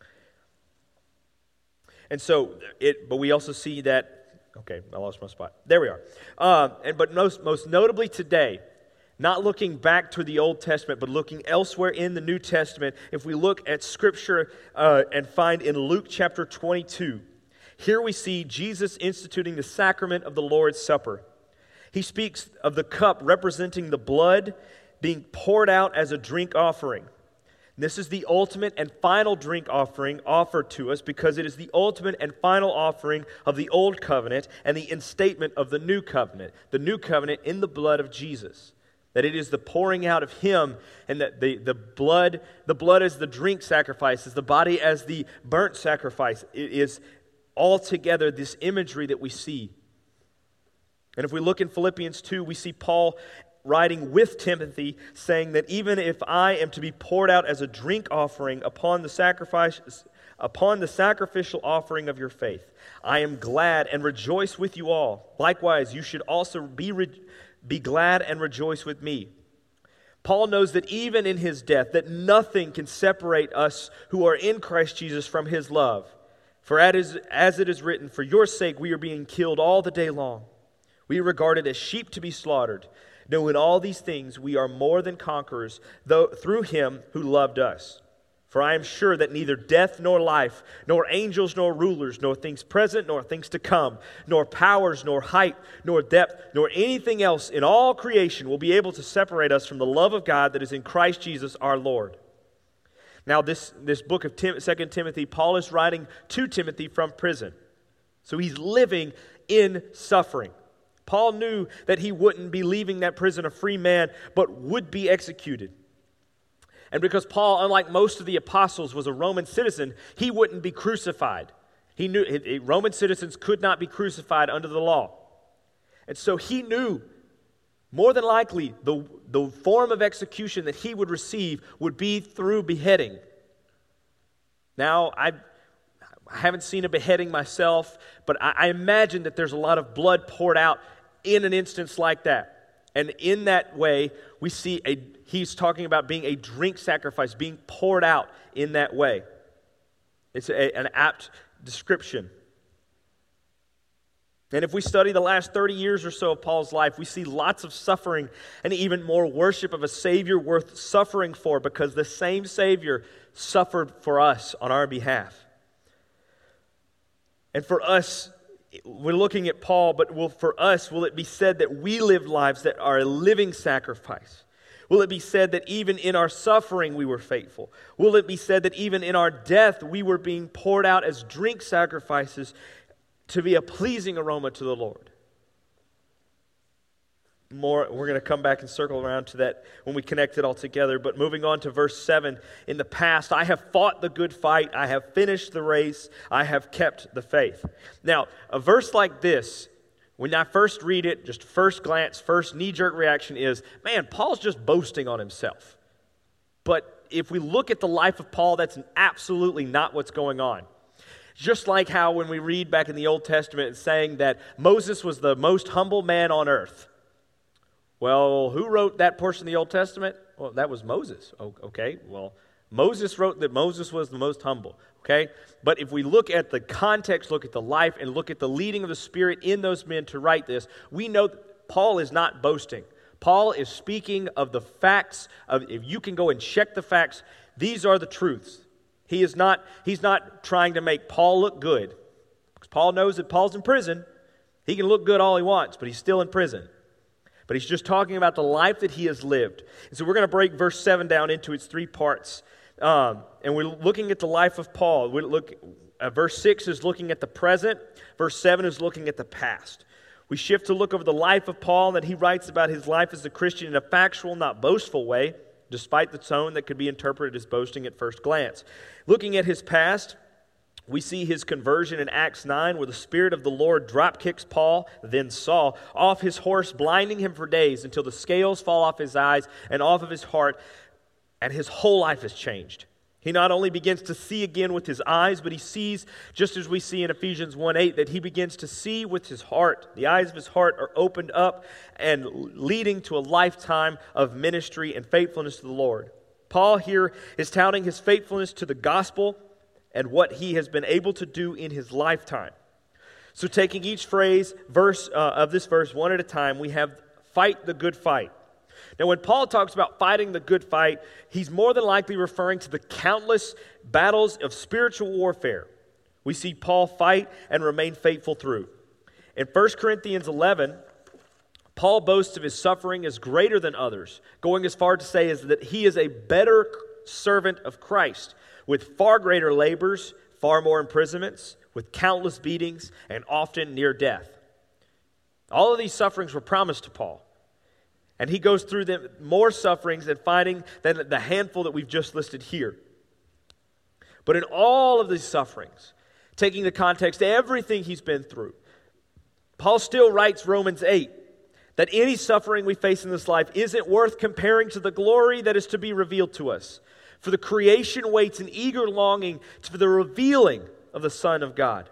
And so, it. But we also see that. Okay, I lost my spot. There we are. Uh, and but most most notably today, not looking back to the Old Testament, but looking elsewhere in the New Testament, if we look at Scripture uh, and find in Luke chapter twenty-two, here we see Jesus instituting the sacrament of the Lord's Supper. He speaks of the cup representing the blood being poured out as a drink offering. This is the ultimate and final drink offering offered to us because it is the ultimate and final offering of the old covenant and the instatement of the new covenant. The new covenant in the blood of Jesus. That it is the pouring out of Him, and that the, the blood, the blood as the drink sacrifices, the body as the burnt sacrifice. It is altogether this imagery that we see. And if we look in Philippians two, we see Paul writing with Timothy, saying that even if I am to be poured out as a drink offering upon the sacrifice, upon the sacrificial offering of your faith, I am glad and rejoice with you all. Likewise, you should also be re- be glad and rejoice with me. Paul knows that even in his death, that nothing can separate us who are in Christ Jesus from His love. For as it is written, for your sake we are being killed all the day long. We are regarded as sheep to be slaughtered. No, in all these things we are more than conquerors, though through Him who loved us. For I am sure that neither death nor life, nor angels nor rulers, nor things present nor things to come, nor powers nor height nor depth, nor anything else in all creation will be able to separate us from the love of God that is in Christ Jesus our Lord. Now this, this book of Tim, Second Timothy, Paul is writing to Timothy from prison. So he's living in suffering. Paul knew that he wouldn't be leaving that prison a free man, but would be executed. And because Paul, unlike most of the apostles, was a Roman citizen, he wouldn't be crucified. He knew Roman citizens could not be crucified under the law. And so he knew, more than likely, the, the form of execution that he would receive would be through beheading. Now, I... I haven't seen a beheading myself, but I, I imagine that there's a lot of blood poured out in an instance like that. And in that way, we see a, he's talking about being a drink sacrifice, being poured out in that way. It's a, an apt description. And if we study the last thirty years or so of Paul's life, we see lots of suffering and even more worship of a Savior worth suffering for, because the same Savior suffered for us on our behalf. And for us, we're looking at Paul, but will, for us, will it be said that we live lives that are a living sacrifice? Will it be said that even in our suffering we were faithful? Will it be said that even in our death we were being poured out as drink sacrifices to be a pleasing aroma to the Lord? More, we're going to come back and circle around to that when we connect it all together. But moving on to verse seven, in the past, I have fought the good fight, I have finished the race, I have kept the faith. Now, a verse like this, when I first read it, just first glance, first knee-jerk reaction is, man, Paul's just boasting on himself. But if we look at the life of Paul, that's absolutely not what's going on. Just like how when we read back in the Old Testament, it's saying that Moses was the most humble man on earth. Well, who wrote that portion of the Old Testament? Well, that was Moses. Oh, okay, well, Moses wrote that Moses was the most humble, okay? But if we look at the context, look at the life, and look at the leading of the Spirit in those men to write this, we know that Paul is not boasting. Paul is speaking of the facts, of if you can go and check the facts, these are the truths. He is not, he's not trying to make Paul look good. Because Paul knows that Paul's in prison. He can look good all he wants, but he's still in prison. But he's just talking about the life that he has lived. And so we're going to break verse seven down into its three parts. Um, and we're looking at the life of Paul. We look, uh, verse six is looking at the present. Verse seven is looking at the past. We shift to look over the life of Paul, that he writes about his life as a Christian in a factual, not boastful way, despite the tone that could be interpreted as boasting at first glance. Looking at his past, we see his conversion in Acts nine, where the Spirit of the Lord drop kicks Paul, then Saul, off his horse, blinding him for days until the scales fall off his eyes and off of his heart, and his whole life is changed. He not only begins to see again with his eyes, but he sees, just as we see in Ephesians one eight, that he begins to see with his heart. The eyes of his heart are opened up and leading to a lifetime of ministry and faithfulness to the Lord. Paul here is touting his faithfulness to the gospel and what he has been able to do in his lifetime. So taking each phrase, verse uh, of this verse one at a time, we have fight the good fight. Now, when Paul talks about fighting the good fight, he's more than likely referring to the countless battles of spiritual warfare we see Paul fight and remain faithful through. In First Corinthians eleven, Paul boasts of his suffering as greater than others, going as far to say as that he is a better servant of Christ, with far greater labors, far more imprisonments, with countless beatings, and often near death. All of these sufferings were promised to Paul. And he goes through them more sufferings and fighting than the handful that we've just listed here. But in all of these sufferings, taking the context of everything he's been through, Paul still writes Romans eight, that any suffering we face in this life isn't worth comparing to the glory that is to be revealed to us. For the creation waits in eager longing for the revealing of the Son of God.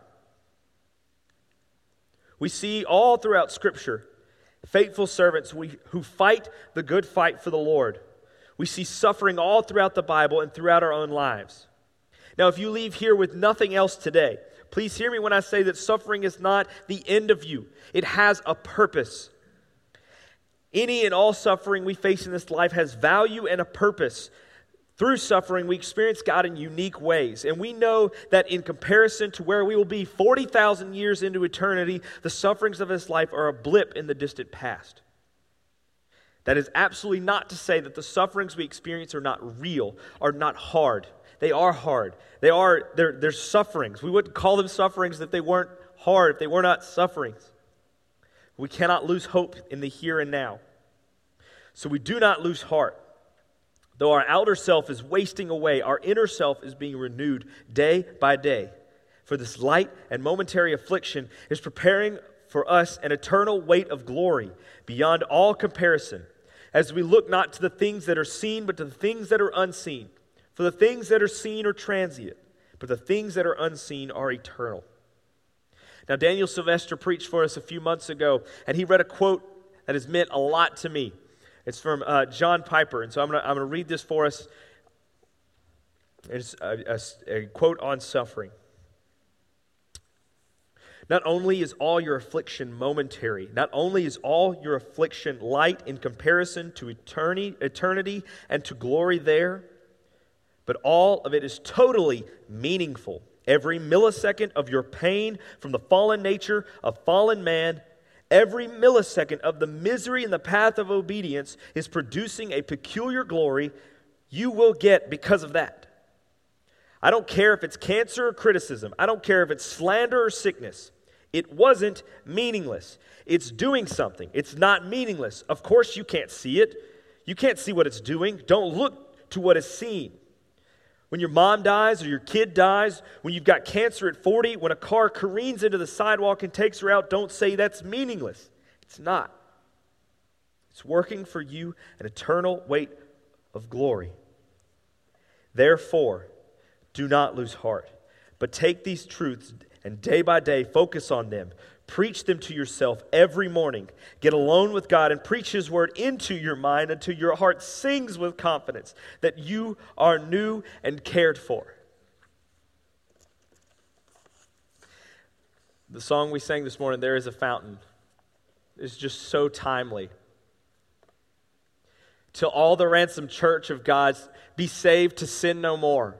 We see all throughout Scripture faithful servants we, who fight the good fight for the Lord. We see suffering all throughout the Bible and throughout our own lives. Now, if you leave here with nothing else today, please hear me when I say that suffering is not the end of you. It has a purpose. Any and all suffering we face in this life has value and a purpose. Through suffering, we experience God in unique ways. And we know that in comparison to where we will be forty thousand years into eternity, the sufferings of this life are a blip in the distant past. That is absolutely not to say that the sufferings we experience are not real, are not hard. They are hard. They are, they're, they're sufferings. We wouldn't call them sufferings if they weren't hard, if they were not sufferings. We cannot lose hope in the here and now. So we do not lose heart. Though our outer self is wasting away, our inner self is being renewed day by day. For this light and momentary affliction is preparing for us an eternal weight of glory beyond all comparison, as we look not to the things that are seen, but to the things that are unseen. For the things that are seen are transient, but the things that are unseen are eternal. Now, Daniel Sylvester preached for us a few months ago, and he read a quote that has meant a lot to me. It's from uh, John Piper, and so I'm going to I'm going to read this for us. It's a, a, a quote on suffering. Not only is all your affliction momentary, not only is all your affliction light in comparison to eternity, eternity and to glory there, but all of it is totally meaningful. Every millisecond of your pain from the fallen nature of fallen man, every millisecond of the misery in the path of obedience is producing a peculiar glory you will get because of that. I don't care if it's cancer or criticism. I don't care if it's slander or sickness. It wasn't meaningless. It's doing something. It's not meaningless. Of course you can't see it. You can't see what it's doing. Don't look to what is seen. When your mom dies or your kid dies, when you've got cancer at forty, when a car careens into the sidewalk and takes her out, don't say that's meaningless. It's not. It's working for you an eternal weight of glory. Therefore, do not lose heart, but take these truths and day by day focus on them. Preach them to yourself every morning. Get alone with God and preach His word into your mind until your heart sings with confidence that you are new and cared for. The song we sang this morning, There is a Fountain, is just so timely. Till all the ransomed church of God be saved to sin no more.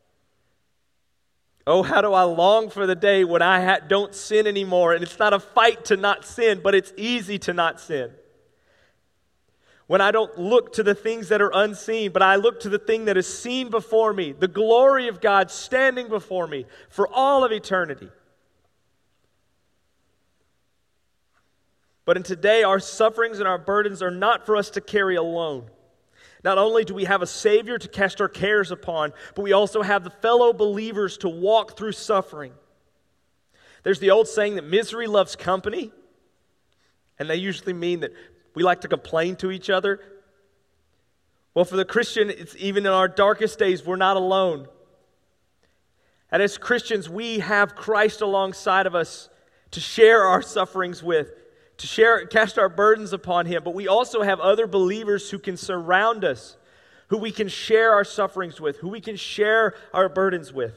Oh, how do I long for the day when I ha- don't sin anymore. And it's not a fight to not sin, but it's easy to not sin. When I don't look to the things that are unseen, but I look to the thing that is seen before me, the glory of God standing before me for all of eternity. But in today, our sufferings and our burdens are not for us to carry alone. Not only do we have a Savior to cast our cares upon, but we also have the fellow believers to walk through suffering. There's the old saying that misery loves company, and they usually mean that we like to complain to each other. Well, for the Christian, it's even in our darkest days, we're not alone. And as Christians, we have Christ alongside of us to share our sufferings with, to share, cast our burdens upon Him. But we also have other believers who can surround us, who we can share our sufferings with, who we can share our burdens with.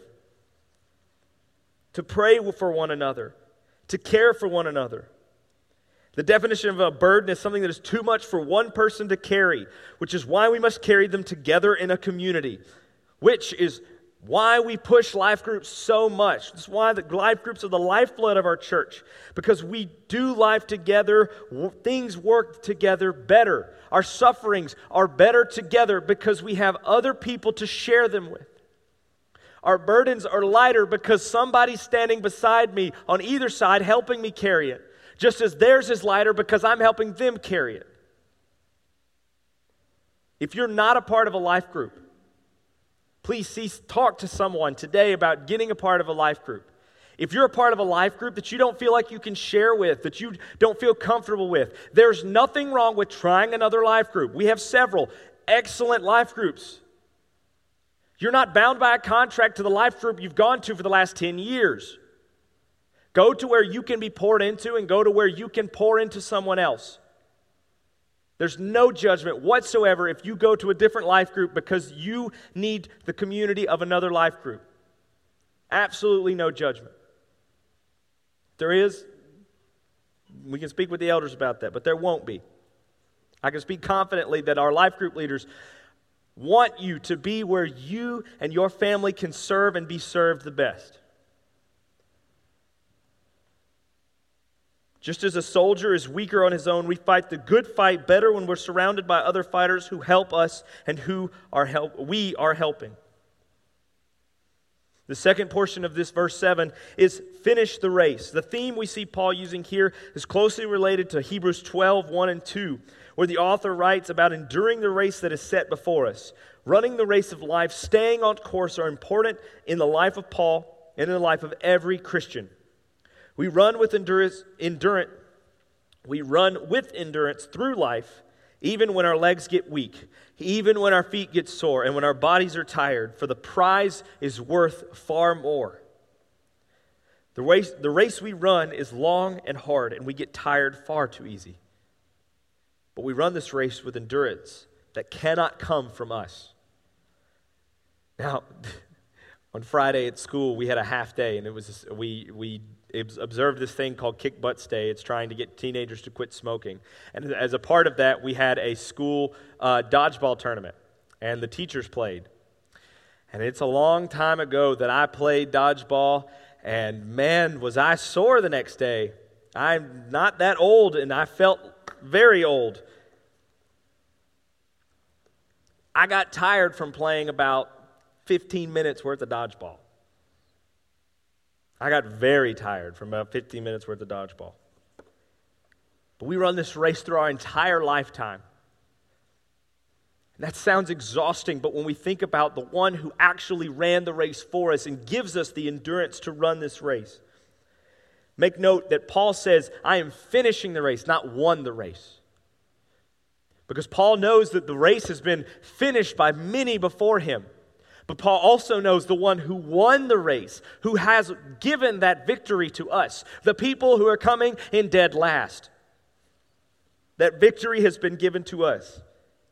To pray for one another, to care for one another. The definition of a burden is something that is too much for one person to carry, which is why we must carry them together in a community, which is why we push life groups so much. That's why the life groups are the lifeblood of our church. Because we do life together, things work together better. Our sufferings are better together because we have other people to share them with. Our burdens are lighter because somebody's standing beside me on either side helping me carry it. Just as theirs is lighter because I'm helping them carry it. If you're not a part of a life group, please see, talk to someone today about getting a part of a life group. If you're a part of a life group that you don't feel like you can share with, that you don't feel comfortable with, there's nothing wrong with trying another life group. We have several excellent life groups. You're not bound by a contract to the life group you've gone to for the last ten years. Go to where you can be poured into and go to where you can pour into someone else. There's no judgment whatsoever if you go to a different life group because you need the community of another life group. Absolutely no judgment. There is, we can speak with the elders about that, but there won't be. I can speak confidently that our life group leaders want you to be where you and your family can serve and be served the best. Just as a soldier is weaker on his own, we fight the good fight better when we're surrounded by other fighters who help us and who are help we are helping. The second portion of this verse seven is finish the race. The theme we see Paul using here is closely related to Hebrews twelve, one and two, where the author writes about enduring the race that is set before us. Running the race of life, staying on course are important in the life of Paul and in the life of every Christian. We run with endurance, endurance. We run with endurance through life, even when our legs get weak, even when our feet get sore, and when our bodies are tired, for the prize is worth far more. The race, the race we run is long and hard, and we get tired far too easy. But we run this race with endurance that cannot come from us. Now, on Friday at school, we had a half day, and it was we we observed this thing called Kick Butts Day. It's trying to get teenagers to quit smoking. And as a part of that, we had a school uh, dodgeball tournament, and the teachers played. And it's a long time ago that I played dodgeball, and man, was I sore the next day. I'm not that old, and I felt very old. I got tired from playing about fifteen minutes worth of dodgeball. I got very tired from about fifteen minutes worth of dodgeball. But we run this race through our entire lifetime. And that sounds exhausting, but when we think about the one who actually ran the race for us and gives us the endurance to run this race, make note that Paul says, I am finishing the race, not won the race. Because Paul knows that the race has been finished by many before him. But Paul also knows the one who won the race, who has given that victory to us, the people who are coming in dead last. That victory has been given to us.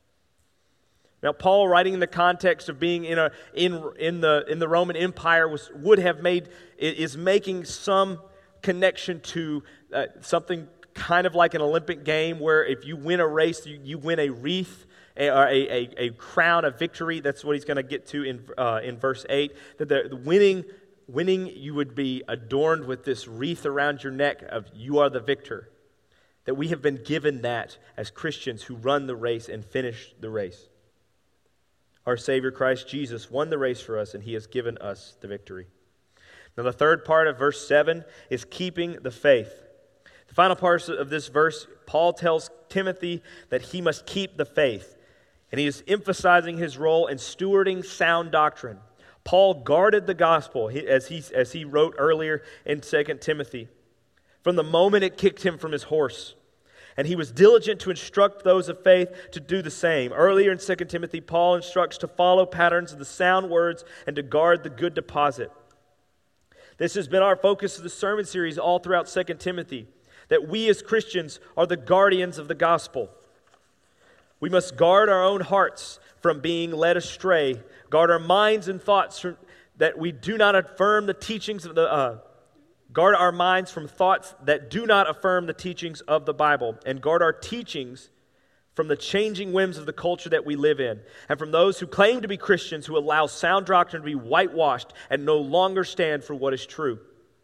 Now, Paul, writing in the context of being in a in in the in the Roman Empire, was would have made is making some connection to uh, something kind of like an Olympic game, where if you win a race, you, you win a wreath. A, a, a crown of victory. That's what he's going to get to in uh, in verse eight. That the, the winning, winning, you would be adorned with this wreath around your neck of you are the victor. That we have been given that as Christians who run the race and finish the race. Our Savior Christ Jesus won the race for us, and he has given us the victory. Now the third part of verse seven is keeping the faith. The final part of this verse, Paul tells Timothy that he must keep the faith. And he is emphasizing his role in stewarding sound doctrine. Paul guarded the gospel, as he, as he wrote earlier in Second Timothy, from the moment it kicked him from his horse. And he was diligent to instruct those of faith to do the same. Earlier in Second Timothy, Paul instructs to follow patterns of the sound words and to guard the good deposit. This has been our focus of the sermon series all throughout Second Timothy, that we as Christians are the guardians of the gospel. We must guard our own hearts from being led astray, guard our minds and thoughts from, that we do not affirm the teachings of the, uh, guard our minds from thoughts that do not affirm the teachings of the Bible, and guard our teachings from the changing whims of the culture that we live in, and from those who claim to be Christians who allow sound doctrine to be whitewashed and no longer stand for what is true.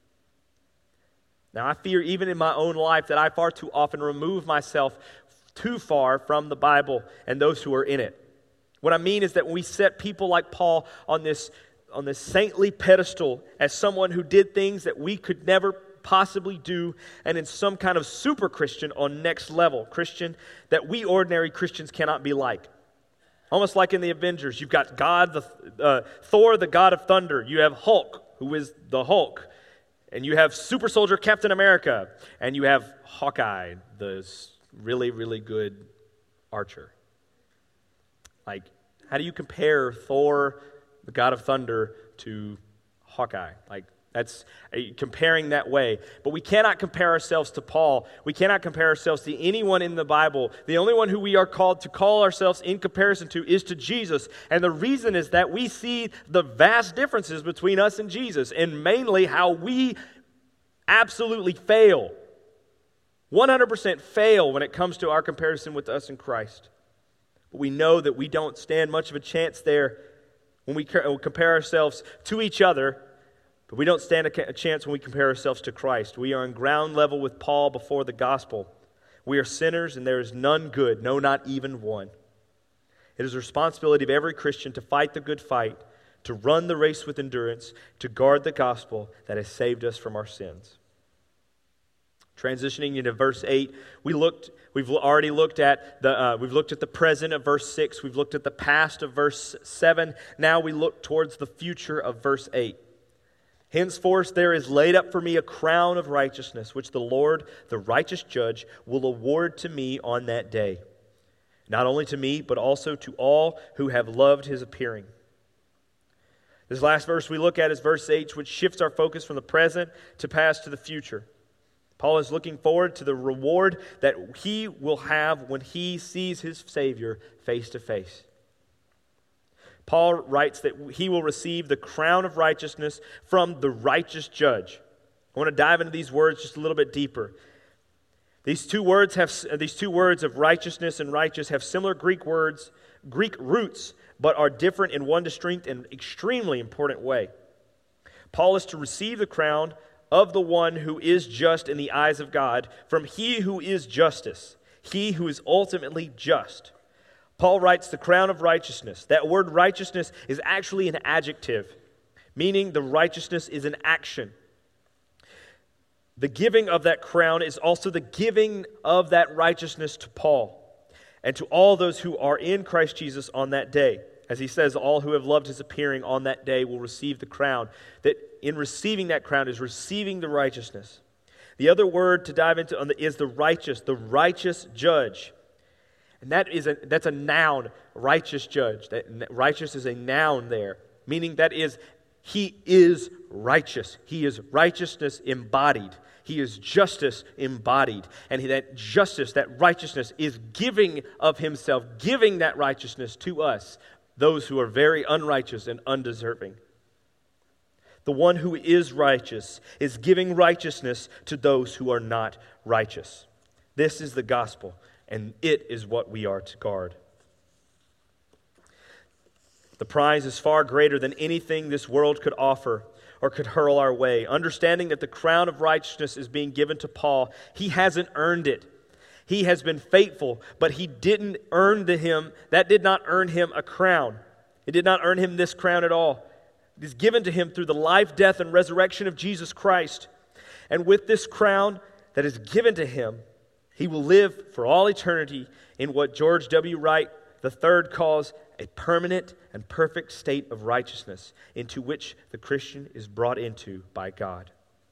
Now, I fear even in my own life that I far too often remove myself too far from the Bible and those who are in it. What I mean is that when we set people like Paul on this, on this saintly pedestal as someone who did things that we could never possibly do, and in some kind of super Christian on next level Christian that we ordinary Christians cannot be like. Almost like in the Avengers, you've got God, the uh, Thor, the God of thunder. You have Hulk, who is the Hulk. And you have super soldier Captain America. And you have Hawkeye, the really, really good archer. Like, how do you compare Thor, the God of thunder, to Hawkeye? Like, that's uh, comparing that way. But we cannot compare ourselves to Paul. We cannot compare ourselves to anyone in the Bible. The only one who we are called to call ourselves in comparison to is to Jesus. And the reason is that we see the vast differences between us and Jesus, and mainly how we absolutely fail. one hundred percent fail when it comes to our comparison with us in Christ. But we know that we don't stand much of a chance there when we compare ourselves to each other, but we don't stand a chance when we compare ourselves to Christ. We are on ground level with Paul before the gospel. We are sinners, and there is none good, no, not even one. It is the responsibility of every Christian to fight the good fight, to run the race with endurance, to guard the gospel that has saved us from our sins. Transitioning into verse eight, we looked. We've already looked at the. Uh, we've looked at the present of verse six. We've looked at the past of verse seven. Now we look towards the future of verse eight. Henceforth there is laid up for me a crown of righteousness, which the Lord, the righteous judge, will award to me on that day. Not only to me, but also to all who have loved his appearing. This last verse we look at is verse eight, which shifts our focus from the present to past to the future. Paul is looking forward to the reward that he will have when he sees his Savior face to face. Paul writes that he will receive the crown of righteousness from the righteous judge. I want to dive into these words just a little bit deeper. These two words have these two words of righteousness and righteous have similar Greek words, Greek roots, but are different in one distinct and extremely important way. Paul is to receive the crown of the one who is just in the eyes of God, from he who is justice, he who is ultimately just. Paul writes the crown of righteousness. That word righteousness is actually an adjective, meaning the righteousness is an action. The giving of that crown is also the giving of that righteousness to Paul and to all those who are in Christ Jesus on that day. As he says, all who have loved his appearing on that day will receive the crown. That in receiving that crown is receiving the righteousness. The other word to dive into on the, is the righteous, the righteous judge. And that is a, that's a noun, righteous judge. That righteous is a noun there. meaning that is, he is righteous. He is righteousness embodied. He is justice embodied. And that justice, that righteousness is giving of himself, giving that righteousness to us, those who are very unrighteous and undeserving. The one who is righteous is giving righteousness to those who are not righteous. This is the gospel, and it is what we are to guard. The prize is far greater than anything this world could offer or could hurl our way. Understanding that the crown of righteousness is being given to Paul, he hasn't earned it. He has been faithful, but he didn't earn the him. That did not earn him a crown. It did not earn him this crown at all. It is given to him through the life, death, and resurrection of Jesus Christ. And with this crown that is given to him, he will live for all eternity in what George W. Wright the third calls a permanent and perfect state of righteousness into which the Christian is brought into by God.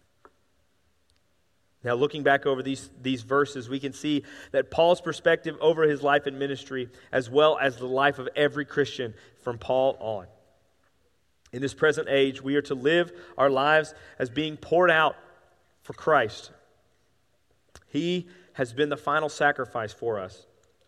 Now, looking back over these, these verses, we can see that Paul's perspective over his life and ministry, as well as the life of every Christian from Paul on. In this present age, we are to live our lives as being poured out for Christ. He has been the final sacrifice for us.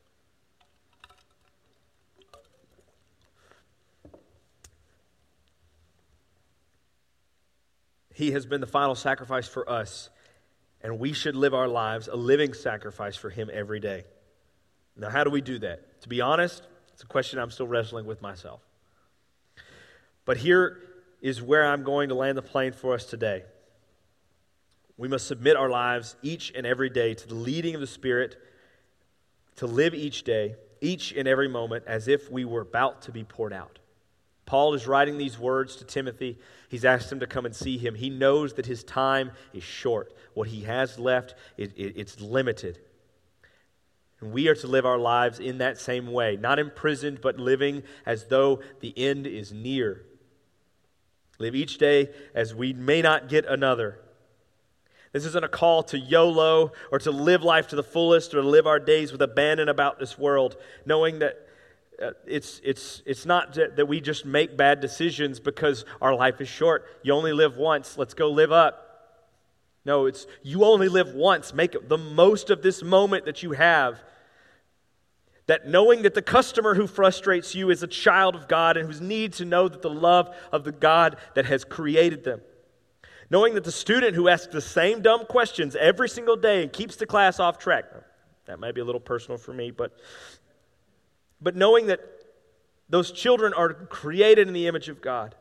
He has been the final sacrifice for us, and we should live our lives a living sacrifice for Him every day. Now, how do we do that? To be honest, it's a question I'm still wrestling with myself. But here is where I'm going to land the plane for us today. We must submit our lives each and every day to the leading of the Spirit, to live each day, each and every moment, as if we were about to be poured out. Paul is writing these words to Timothy. He's asked him to come and see him. He knows that his time is short. What he has left, it, it, it's limited. And we are to live our lives in that same way, not imprisoned, but living as though the end is near. Live each day as we may not get another. This isn't a call to YOLO or to live life to the fullest or to live our days with abandon about this world, knowing that Uh, it's it's it's not that we just make bad decisions because our life is short. You only live once. Let's go live up. No, it's you only live once. Make the most of this moment that you have. That knowing that the customer who frustrates you is a child of God and who needs to know that the love of the God that has created them. Knowing that the student who asks the same dumb questions every single day and keeps the class off track. That might be a little personal for me, but... But knowing that those children are created in the image of God.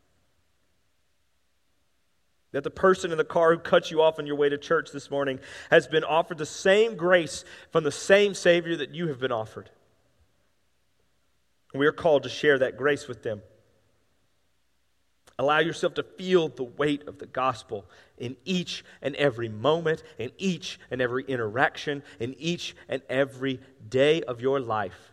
That the person in the car who cut you off on your way to church this morning has been offered the same grace from the same Savior that you have been offered. We are called to share that grace with them. Allow yourself to feel the weight of the gospel in each and every moment, in each and every interaction, in each and every day of your life.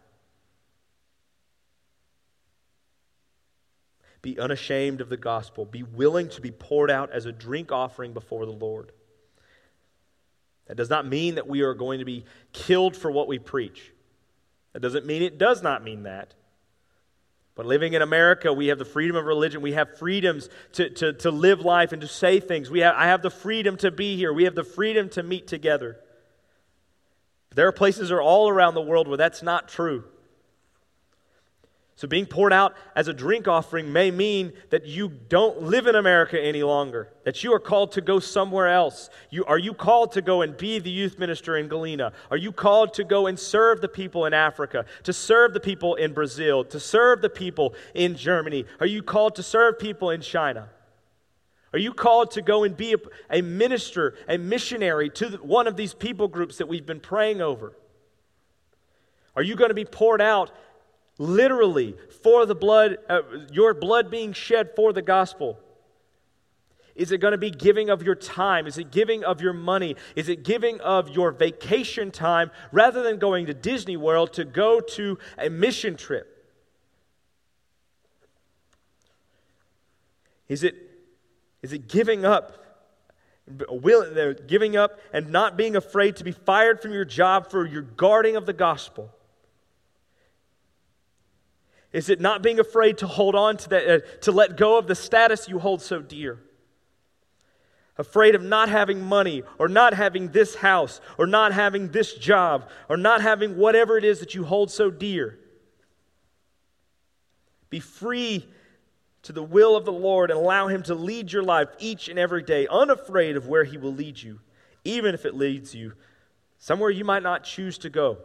Be unashamed of the gospel. Be willing to be poured out as a drink offering before the Lord. That does not mean that we are going to be killed for what we preach. That doesn't mean it does not mean that. But living in America, we have the freedom of religion. We have freedoms to, to, to live life and to say things. We have, I have the freedom to be here. We have the freedom to meet together. There are places all around the world where that's not true. So being poured out as a drink offering may mean that you don't live in America any longer, that you are called to go somewhere else. You, are you called to go and be the youth minister in Galena? Are you called to go and serve the people in Africa, to serve the people in Brazil, to serve the people in Germany? Are you called to serve people in China? Are you called to go and be a, a minister, a missionary to the, one of these people groups that we've been praying over? Are you going to be poured out literally for the blood, uh, your blood being shed for the gospel? Is it going to be giving of your time? Is it giving of your money? Is it giving of your vacation time rather than going to Disney World to go to a mission trip? Is it, is it giving up, will, giving up and not being afraid to be fired from your job for your guarding of the gospel? Is it not being afraid to hold on to that, uh, to let go of the status you hold so dear? Afraid of not having money, or not having this house, or not having this job, or not having whatever it is that you hold so dear. Be free to the will of the Lord and allow Him to lead your life each and every day, unafraid of where He will lead you, even if it leads you somewhere you might not choose to go.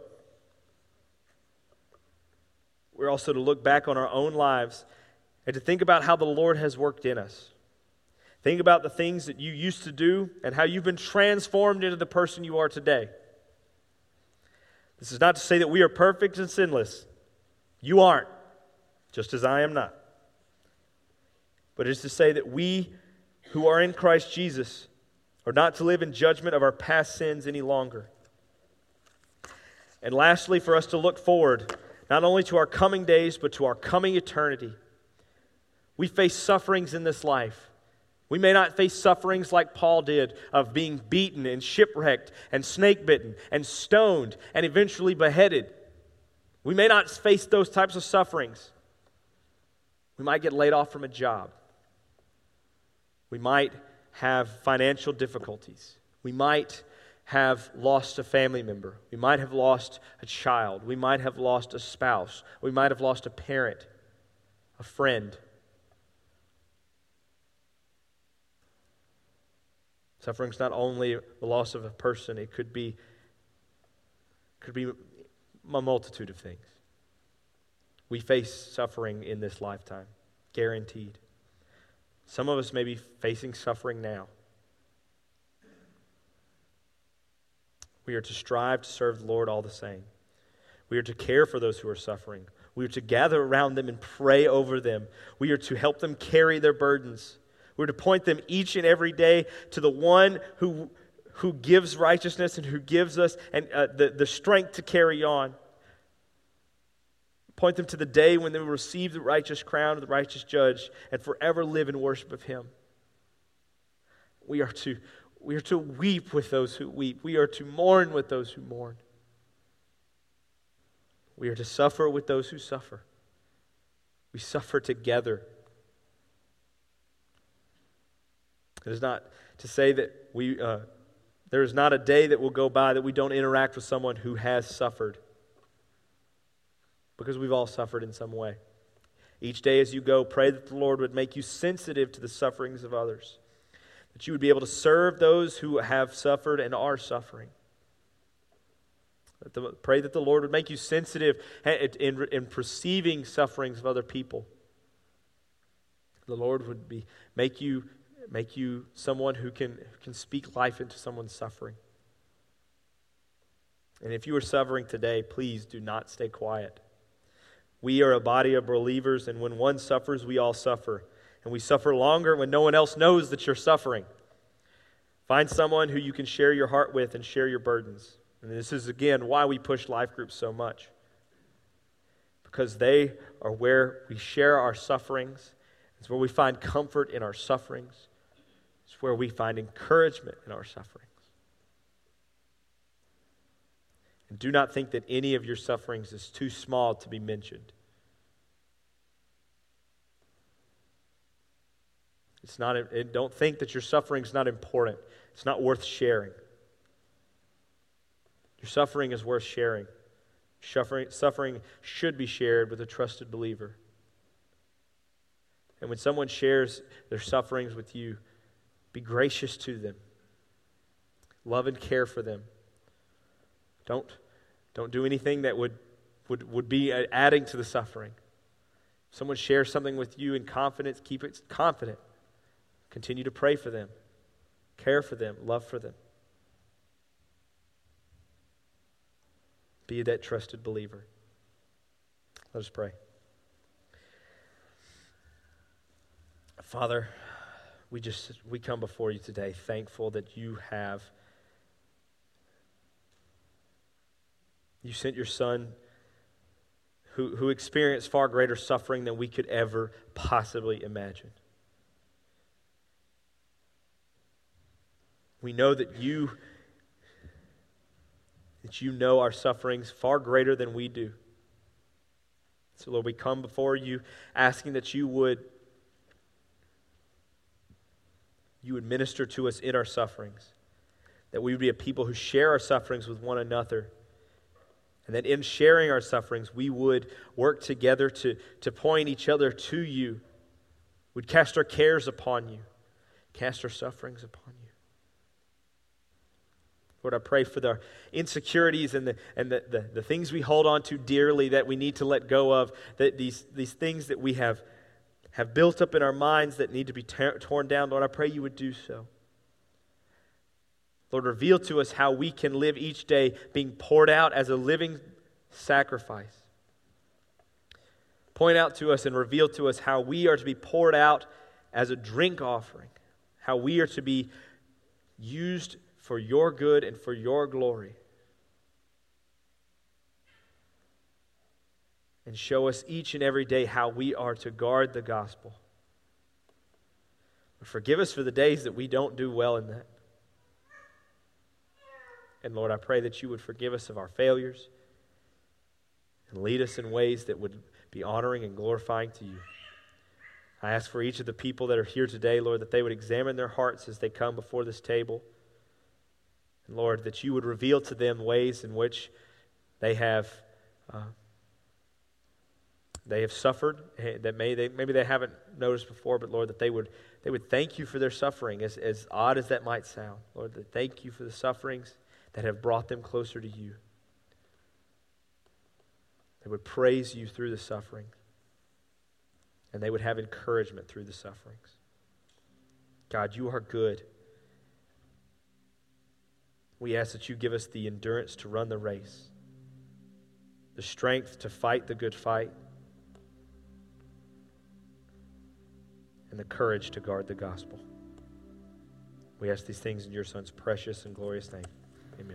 We're also to look back on our own lives and to think about how the Lord has worked in us. Think about the things that you used to do and how you've been transformed into the person you are today. This is not to say that we are perfect and sinless. You aren't, just as I am not. But it is to say that we who are in Christ Jesus are not to live in judgment of our past sins any longer. And lastly, for us to look forward, not only to our coming days, but to our coming eternity. We face sufferings in this life. We may not face sufferings like Paul did of being beaten and shipwrecked and snake-bitten and stoned and eventually beheaded. We may not face those types of sufferings. We might get laid off from a job. We might have financial difficulties. We might have lost a family member. We might have lost a child. We might have lost a spouse. We might have lost a parent, a friend. Suffering is not only the loss of a person, it could be, could be a multitude of things. We face suffering in this lifetime, guaranteed. Some of us may be facing suffering now. We are to strive to serve the Lord all the same. We are to care for those who are suffering. We are to gather around them and pray over them. We are to help them carry their burdens. We're to point them each and every day to the one who, who gives righteousness and who gives us and uh, the, the strength to carry on. Point them to the day when they will receive the righteous crown of the righteous judge and forever live in worship of Him. We are to, we are to weep with those who weep. We are to mourn with those who mourn. We are to suffer with those who suffer. We suffer together. It is not to say that we uh, there is not a day that will go by that we don't interact with someone who has suffered. Because we've all suffered in some way. Each day as you go, pray that the Lord would make you sensitive to the sufferings of others. That you would be able to serve those who have suffered and are suffering. That the, pray that the Lord would make you sensitive in, in, in perceiving sufferings of other people. The Lord would be make you Make you someone who can, can speak life into someone's suffering. And if you are suffering today, please do not stay quiet. We are a body of believers, and when one suffers, we all suffer. And we suffer longer when no one else knows that you're suffering. Find someone who you can share your heart with and share your burdens. And this is, again, why we push life groups so much. Because they are where we share our sufferings. It's where we find comfort in our sufferings. It's where we find encouragement in our sufferings. And do not think that any of your sufferings is too small to be mentioned. It's not. Don't think that your suffering is not important. It's not worth sharing. Your suffering is worth sharing. Suffering, suffering should be shared with a trusted believer. And when someone shares their sufferings with you, be gracious to them. Love and care for them. Don't, don't do anything that would, would, would be adding to the suffering. If someone shares something with you in confidence, keep it confident. Continue to pray for them. Care for them. Love for them. Be that trusted believer. Let us pray. Father, we just we come before you today thankful that you have you sent your Son who, who experienced far greater suffering than we could ever possibly imagine. We know that you that you know our sufferings far greater than we do. So, Lord, we come before you asking that you would, you would minister to us in our sufferings, that we would be a people who share our sufferings with one another, and that in sharing our sufferings, we would work together to, to point each other to you. We'd cast our cares upon you, cast our sufferings upon you. Lord, I pray for the insecurities and the and the, the, the things we hold on to dearly that we need to let go of, that these, these things that we have, have built up in our minds that need to be te- torn down. Lord, I pray you would do so. Lord, reveal to us how we can live each day being poured out as a living sacrifice. Point out to us and reveal to us how we are to be poured out as a drink offering, how we are to be used for your good and for your glory. And show us each and every day how we are to guard the gospel. Forgive us for the days that we don't do well in that. And Lord, I pray that you would forgive us of our failures and lead us in ways that would be honoring and glorifying to you. I ask for each of the people that are here today, Lord, that they would examine their hearts as they come before this table. And Lord, that you would reveal to them ways in which they have uh, they have suffered, that may they, maybe they haven't noticed before, but Lord, that they would they would thank you for their suffering, as, as odd as that might sound. Lord, that thank you for the sufferings that have brought them closer to you. They would praise you through the suffering, and they would have encouragement through the sufferings. God, you are good. We ask that you give us the endurance to run the race, the strength to fight the good fight, and the courage to guard the gospel. We ask these things in your Son's precious and glorious name. Amen.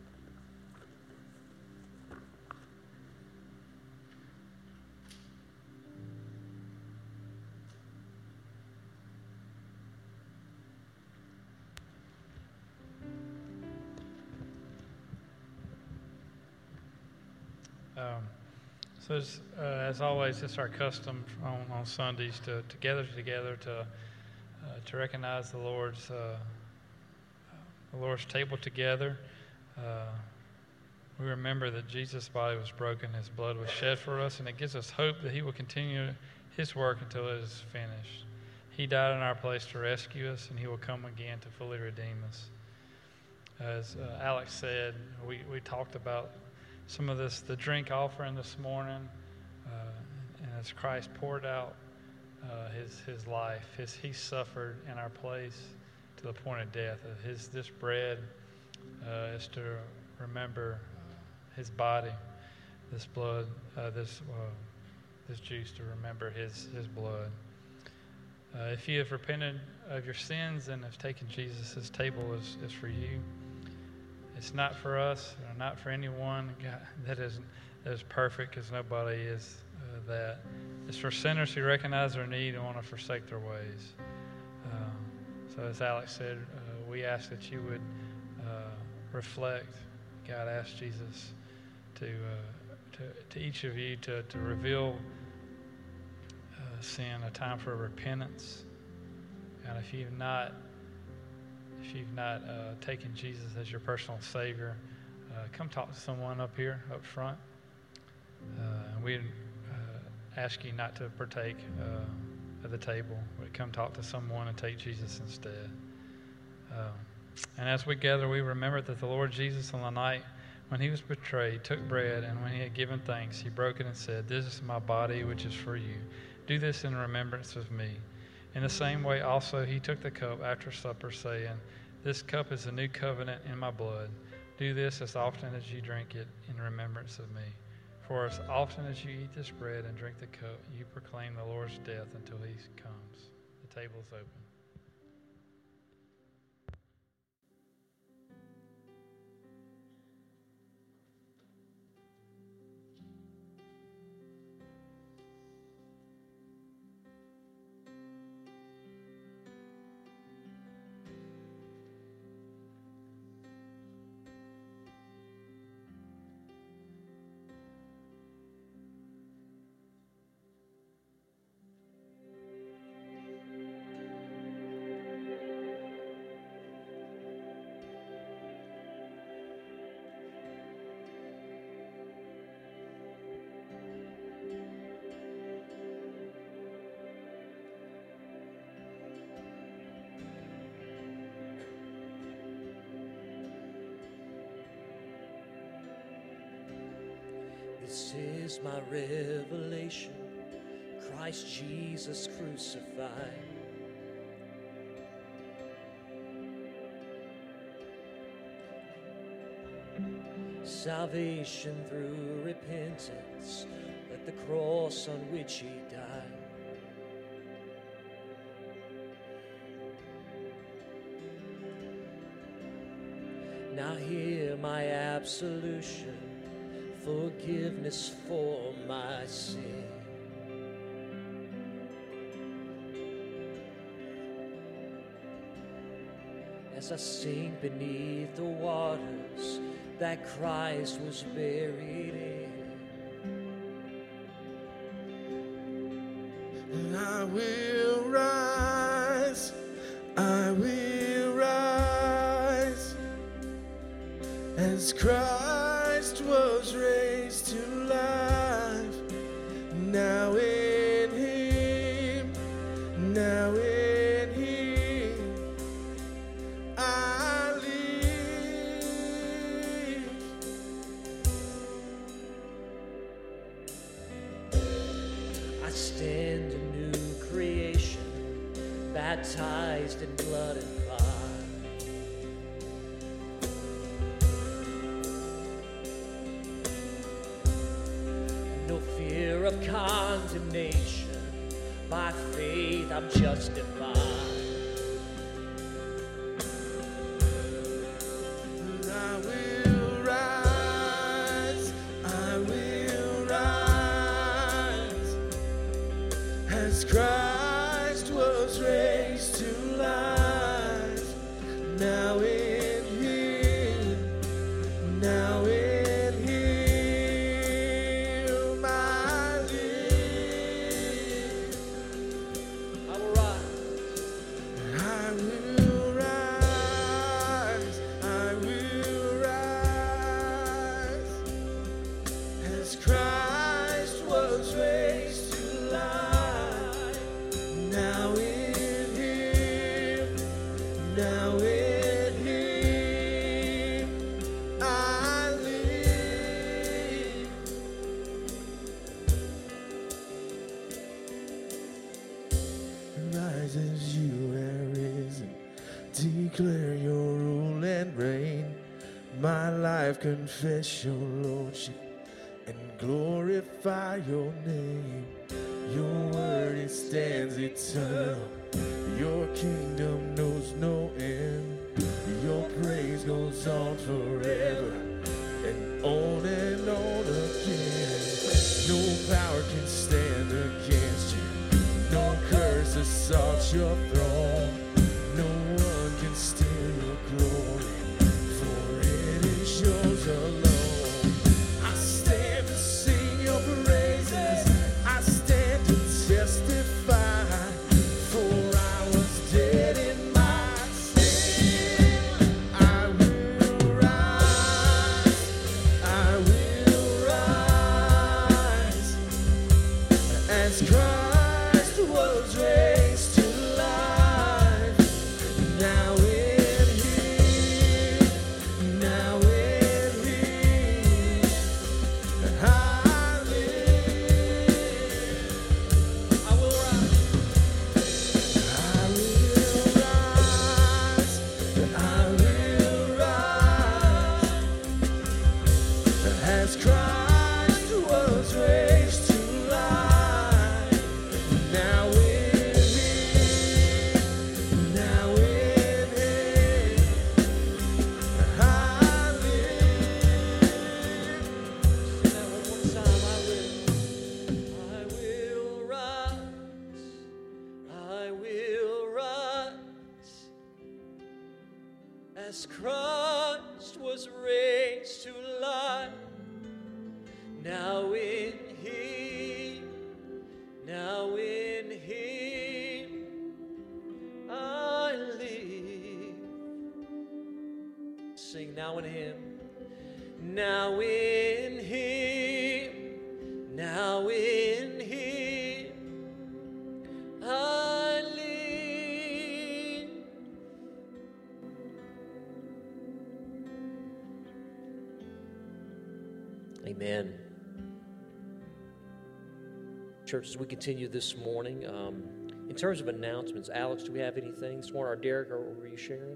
Um, so, as, uh, as always, it's our custom on, on Sundays to, to gather together to uh, to recognize the Lord's uh, the Lord's table together. Uh, we remember that Jesus' body was broken, His blood was shed for us, and it gives us hope that He will continue His work until it is finished. He died in our place to rescue us, and He will come again to fully redeem us. As uh, Alex said, we, we talked about some of this, the drink offering this morning, uh, and as Christ poured out uh, his his life, his he suffered in our place to the point of death. Uh, his this bread uh, is to remember his body, this blood, uh, this uh, this juice to remember his his blood. Uh, if you have repented of your sins and have taken Jesus' table is is for you. It's not for us, or not for anyone that is that is perfect, because nobody is uh, that. It's for sinners who recognize their need and want to forsake their ways. Um, so as Alex said, uh, we ask that you would uh, reflect. God asked Jesus to, uh, to to each of you to, to reveal uh, sin, a time for repentance. And if you've not If you've not uh, taken Jesus as your personal Savior, uh, come talk to someone up here, up front. Uh, we uh, ask you not to partake uh, at the table, but come talk to someone and take Jesus instead. Uh, and as we gather, we remember that the Lord Jesus, on the night when He was betrayed, took bread, and when He had given thanks, He broke it and said, "This is my body, which is for you. Do this in remembrance of me." In the same way also He took the cup after supper, saying, "This cup is the new covenant in my blood. Do this as often as you drink it in remembrance of me. For as often as you eat this bread and drink the cup, you proclaim the Lord's death until He comes." The table is open. is my revelation, Christ Jesus crucified. Salvation through repentance at the cross on which he died. Now hear my absolution, forgiveness for my sin. As I sink beneath the waters that Christ was buried in, I will rise, I will rise, as Christ was raised to life. Now in him, now in him, I live. I stand a new creation, baptized in blood and fire. No fear of condemnation, by faith I'm justified. I will rise, I will rise, as Christ was raised to life. Now in him, now in him I live. I will rise. I will rise, I will rise, as Christ was raised to life. Now in him, now in him, I live. Rise as you have risen, declare your rule and reign. My life confess your lordship and glorify your name. Your word, it stands eternal. Your kingdom knows no end. Your praise goes on forever and on and on again. No power can stand against you. No curse assaults your throne. No one can steal your glory, for it is yours alone. I stand to sing your praises. I stand to testify, for I was dead in my sin. I will rise, I will rise, as Christ was raised to life. Now in him, now in him, I live. I will rise. I will rise, I will rise, as Christ was raised to life. Now in him, now in him, I live. Sing that one more time. I will. I will rise. I will rise. As Christ was raised to life. Now in him. Now in him. I live. Sing now in him. Now in him, now in him, I live. Amen. church, as we continue this morning, um, in terms of announcements, Alex, do we have anything this morning? Or Derek, or were you sharing?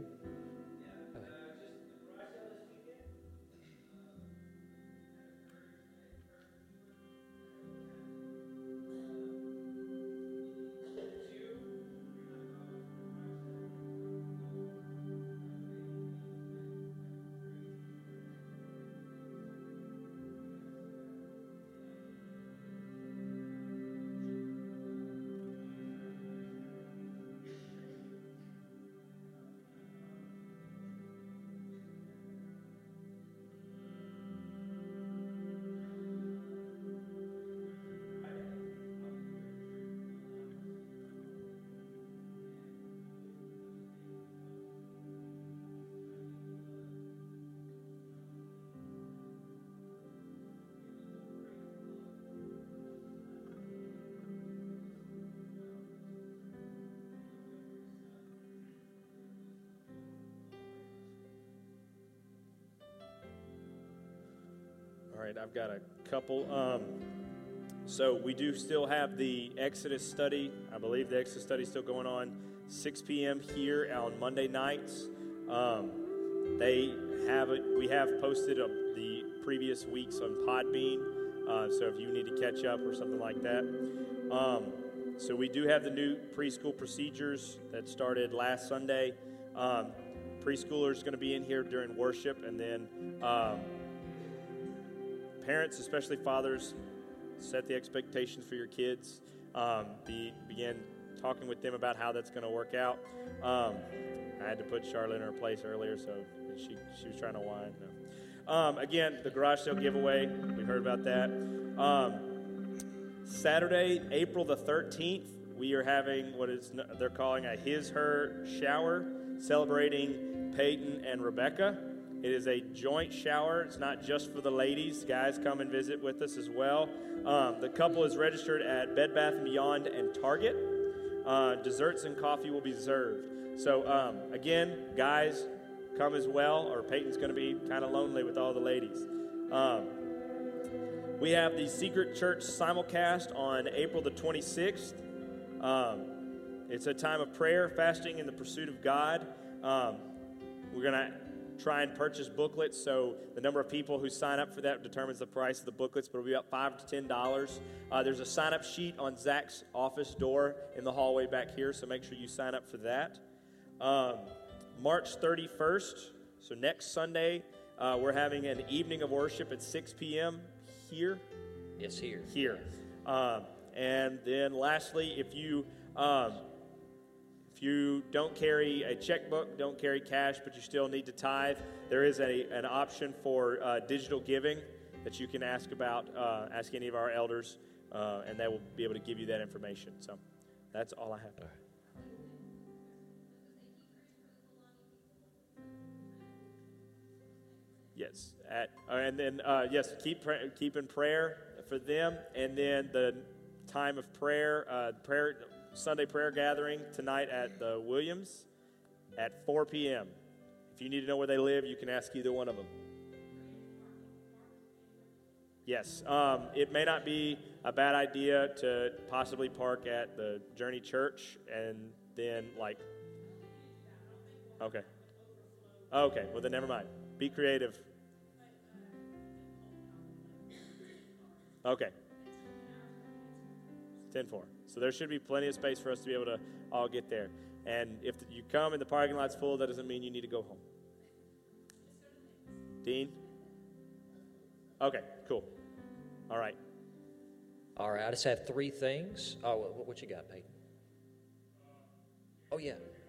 All right, I've got a couple. Um, so we do still have the Exodus study. I believe the Exodus study is still going on, six p.m. here on Monday nights. Um, they have it. We have posted a, the previous weeks on Podbean. Uh, so if you need to catch up or something like that. Um, so we do have the new preschool procedures that started last Sunday. Um, preschoolers going to be in here during worship, and then um, parents, especially fathers, set the expectations for your kids. Um, be, begin talking with them about how that's going to work out. Um, I had to put Charlotte in her place earlier, so she she was trying to whine. No. Um, again, the garage sale giveaway, we heard about that. Um, Saturday, April the thirteenth, we are having what is they're calling a his her shower, celebrating Peyton and Rebecca. It is a joint shower. It's not just for the ladies. Guys, come and visit with us as well. Um, the couple is registered at Bed Bath and Beyond and Target. Uh, desserts and coffee will be served. So, um, again, guys, come as well, or Peyton's going to be kind of lonely with all the ladies. Um, we have the Secret Church simulcast on April the twenty-sixth. Um, it's a time of prayer, fasting, and the pursuit of God. Um, we're going to try and purchase booklets, so the number of people who sign up for that determines the price of the booklets, but it'll be about five to ten dollars. Uh, there's a sign-up sheet on Zach's office door in the hallway back here, so make sure you sign up for that. Um, March thirty-first, so next Sunday, uh, we're having an evening of worship at six p.m. here. Yes, here. Here. Um, and then lastly, if you... Um, If you don't carry a checkbook, don't carry cash, but you still need to tithe, there is a an option for uh, digital giving that you can ask about, uh, ask any of our elders, uh, and they will be able to give you that information. So that's all I have. All right. Yes, at, uh, and then uh, yes, keep pra- keep in prayer for them, and then the time of prayer, uh, prayer. Sunday prayer gathering tonight at the Williams at four p.m. If you need to know where they live, you can ask either one of them. Yes, um, it may not be a bad idea to possibly park at the Journey Church and then, like, okay. Okay, well then never mind. Be creative. Okay. ten four. So there should be plenty of space for us to be able to all get there. And if you come and the parking lot's full, that doesn't mean you need to go home. Dean? Okay, cool. All right. All right, I just have three things. Oh, what, what you got, Peyton? Oh, yeah.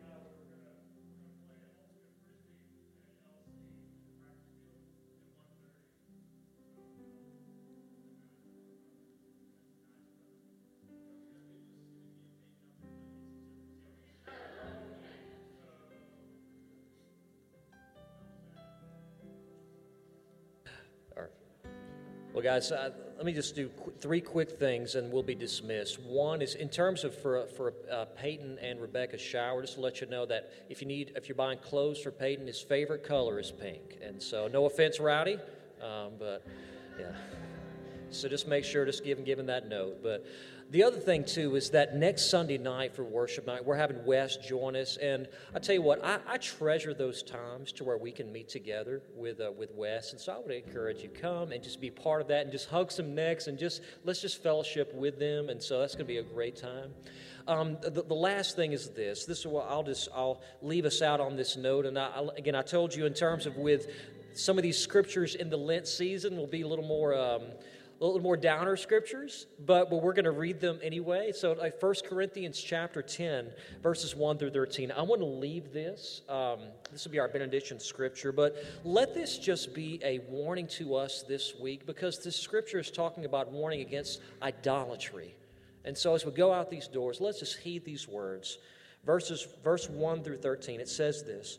Well, guys, uh, let me just do qu- three quick things and we'll be dismissed. One is in terms of for for uh, Peyton and Rebecca's shower, just to let you know that if you need, if you're buying clothes for Peyton, his favorite color is pink. And so, no offense, Rowdy, um, but yeah. So just make sure, just give, give him that note. But the other thing, too, is that next Sunday night for worship night, we're having Wes join us. And I tell you what, I, I treasure those times to where we can meet together with uh, with Wes. And so I would encourage you, come and just be part of that and just hug some necks and just let's just fellowship with them. And so that's going to be a great time. Um, the, the last thing is this. This is what I'll just I'll leave us out on this note. And I, I, again, I told you in terms of with some of these scriptures in the Lent season will be a little more um, a little more downer scriptures, but, but we're going to read them anyway. So like First Corinthians chapter ten, verses one through thirteen. I want to leave this. Um, this will be our benediction scripture, but let this just be a warning to us this week, because this scripture is talking about warning against idolatry. And so as we go out these doors, let's just heed these words. Verses, verse one through thirteen, it says this: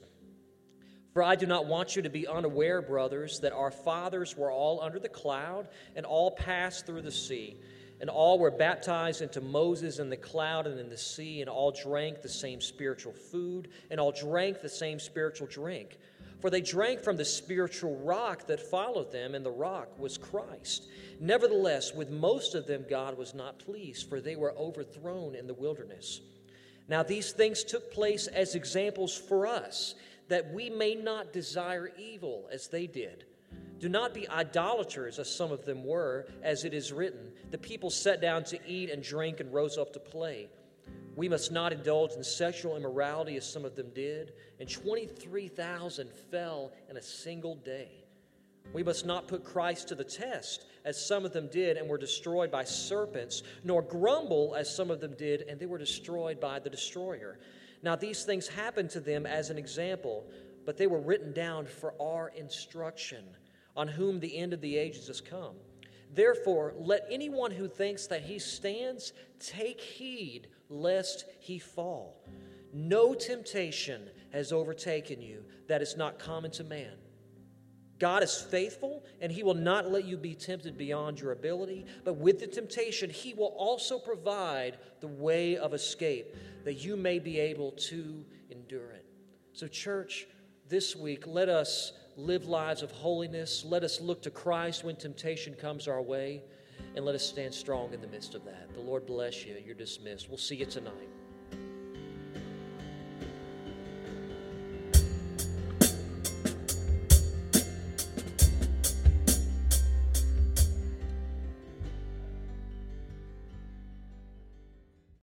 For I do not want you to be unaware, brothers, that our fathers were all under the cloud, and all passed through the sea, and all were baptized into Moses in the cloud and in the sea, and all drank the same spiritual food, and all drank the same spiritual drink. For they drank from the spiritual rock that followed them, and the rock was Christ. Nevertheless, with most of them God was not pleased, for they were overthrown in the wilderness. Now these things took place as examples for us, that we may not desire evil as they did. Do not be idolaters, as some of them were, as it is written, the people sat down to eat and drink and rose up to play. We must not indulge in sexual immorality, as some of them did, and twenty-three thousand fell in a single day. We must not put Christ to the test, as some of them did and were destroyed by serpents, nor grumble, as some of them did, and they were destroyed by the destroyer. Now these things happened to them as an example, but they were written down for our instruction, on whom the end of the ages has come. Therefore, let anyone who thinks that he stands take heed lest he fall. No temptation has overtaken you that is not common to man. God is faithful, and he will not let you be tempted beyond your ability, but with the temptation, he will also provide the way of escape, that you may be able to endure it. So, church, this week, let us live lives of holiness. Let us look to Christ when temptation comes our way, and let us stand strong in the midst of that. The Lord bless you. You're dismissed. We'll see you tonight.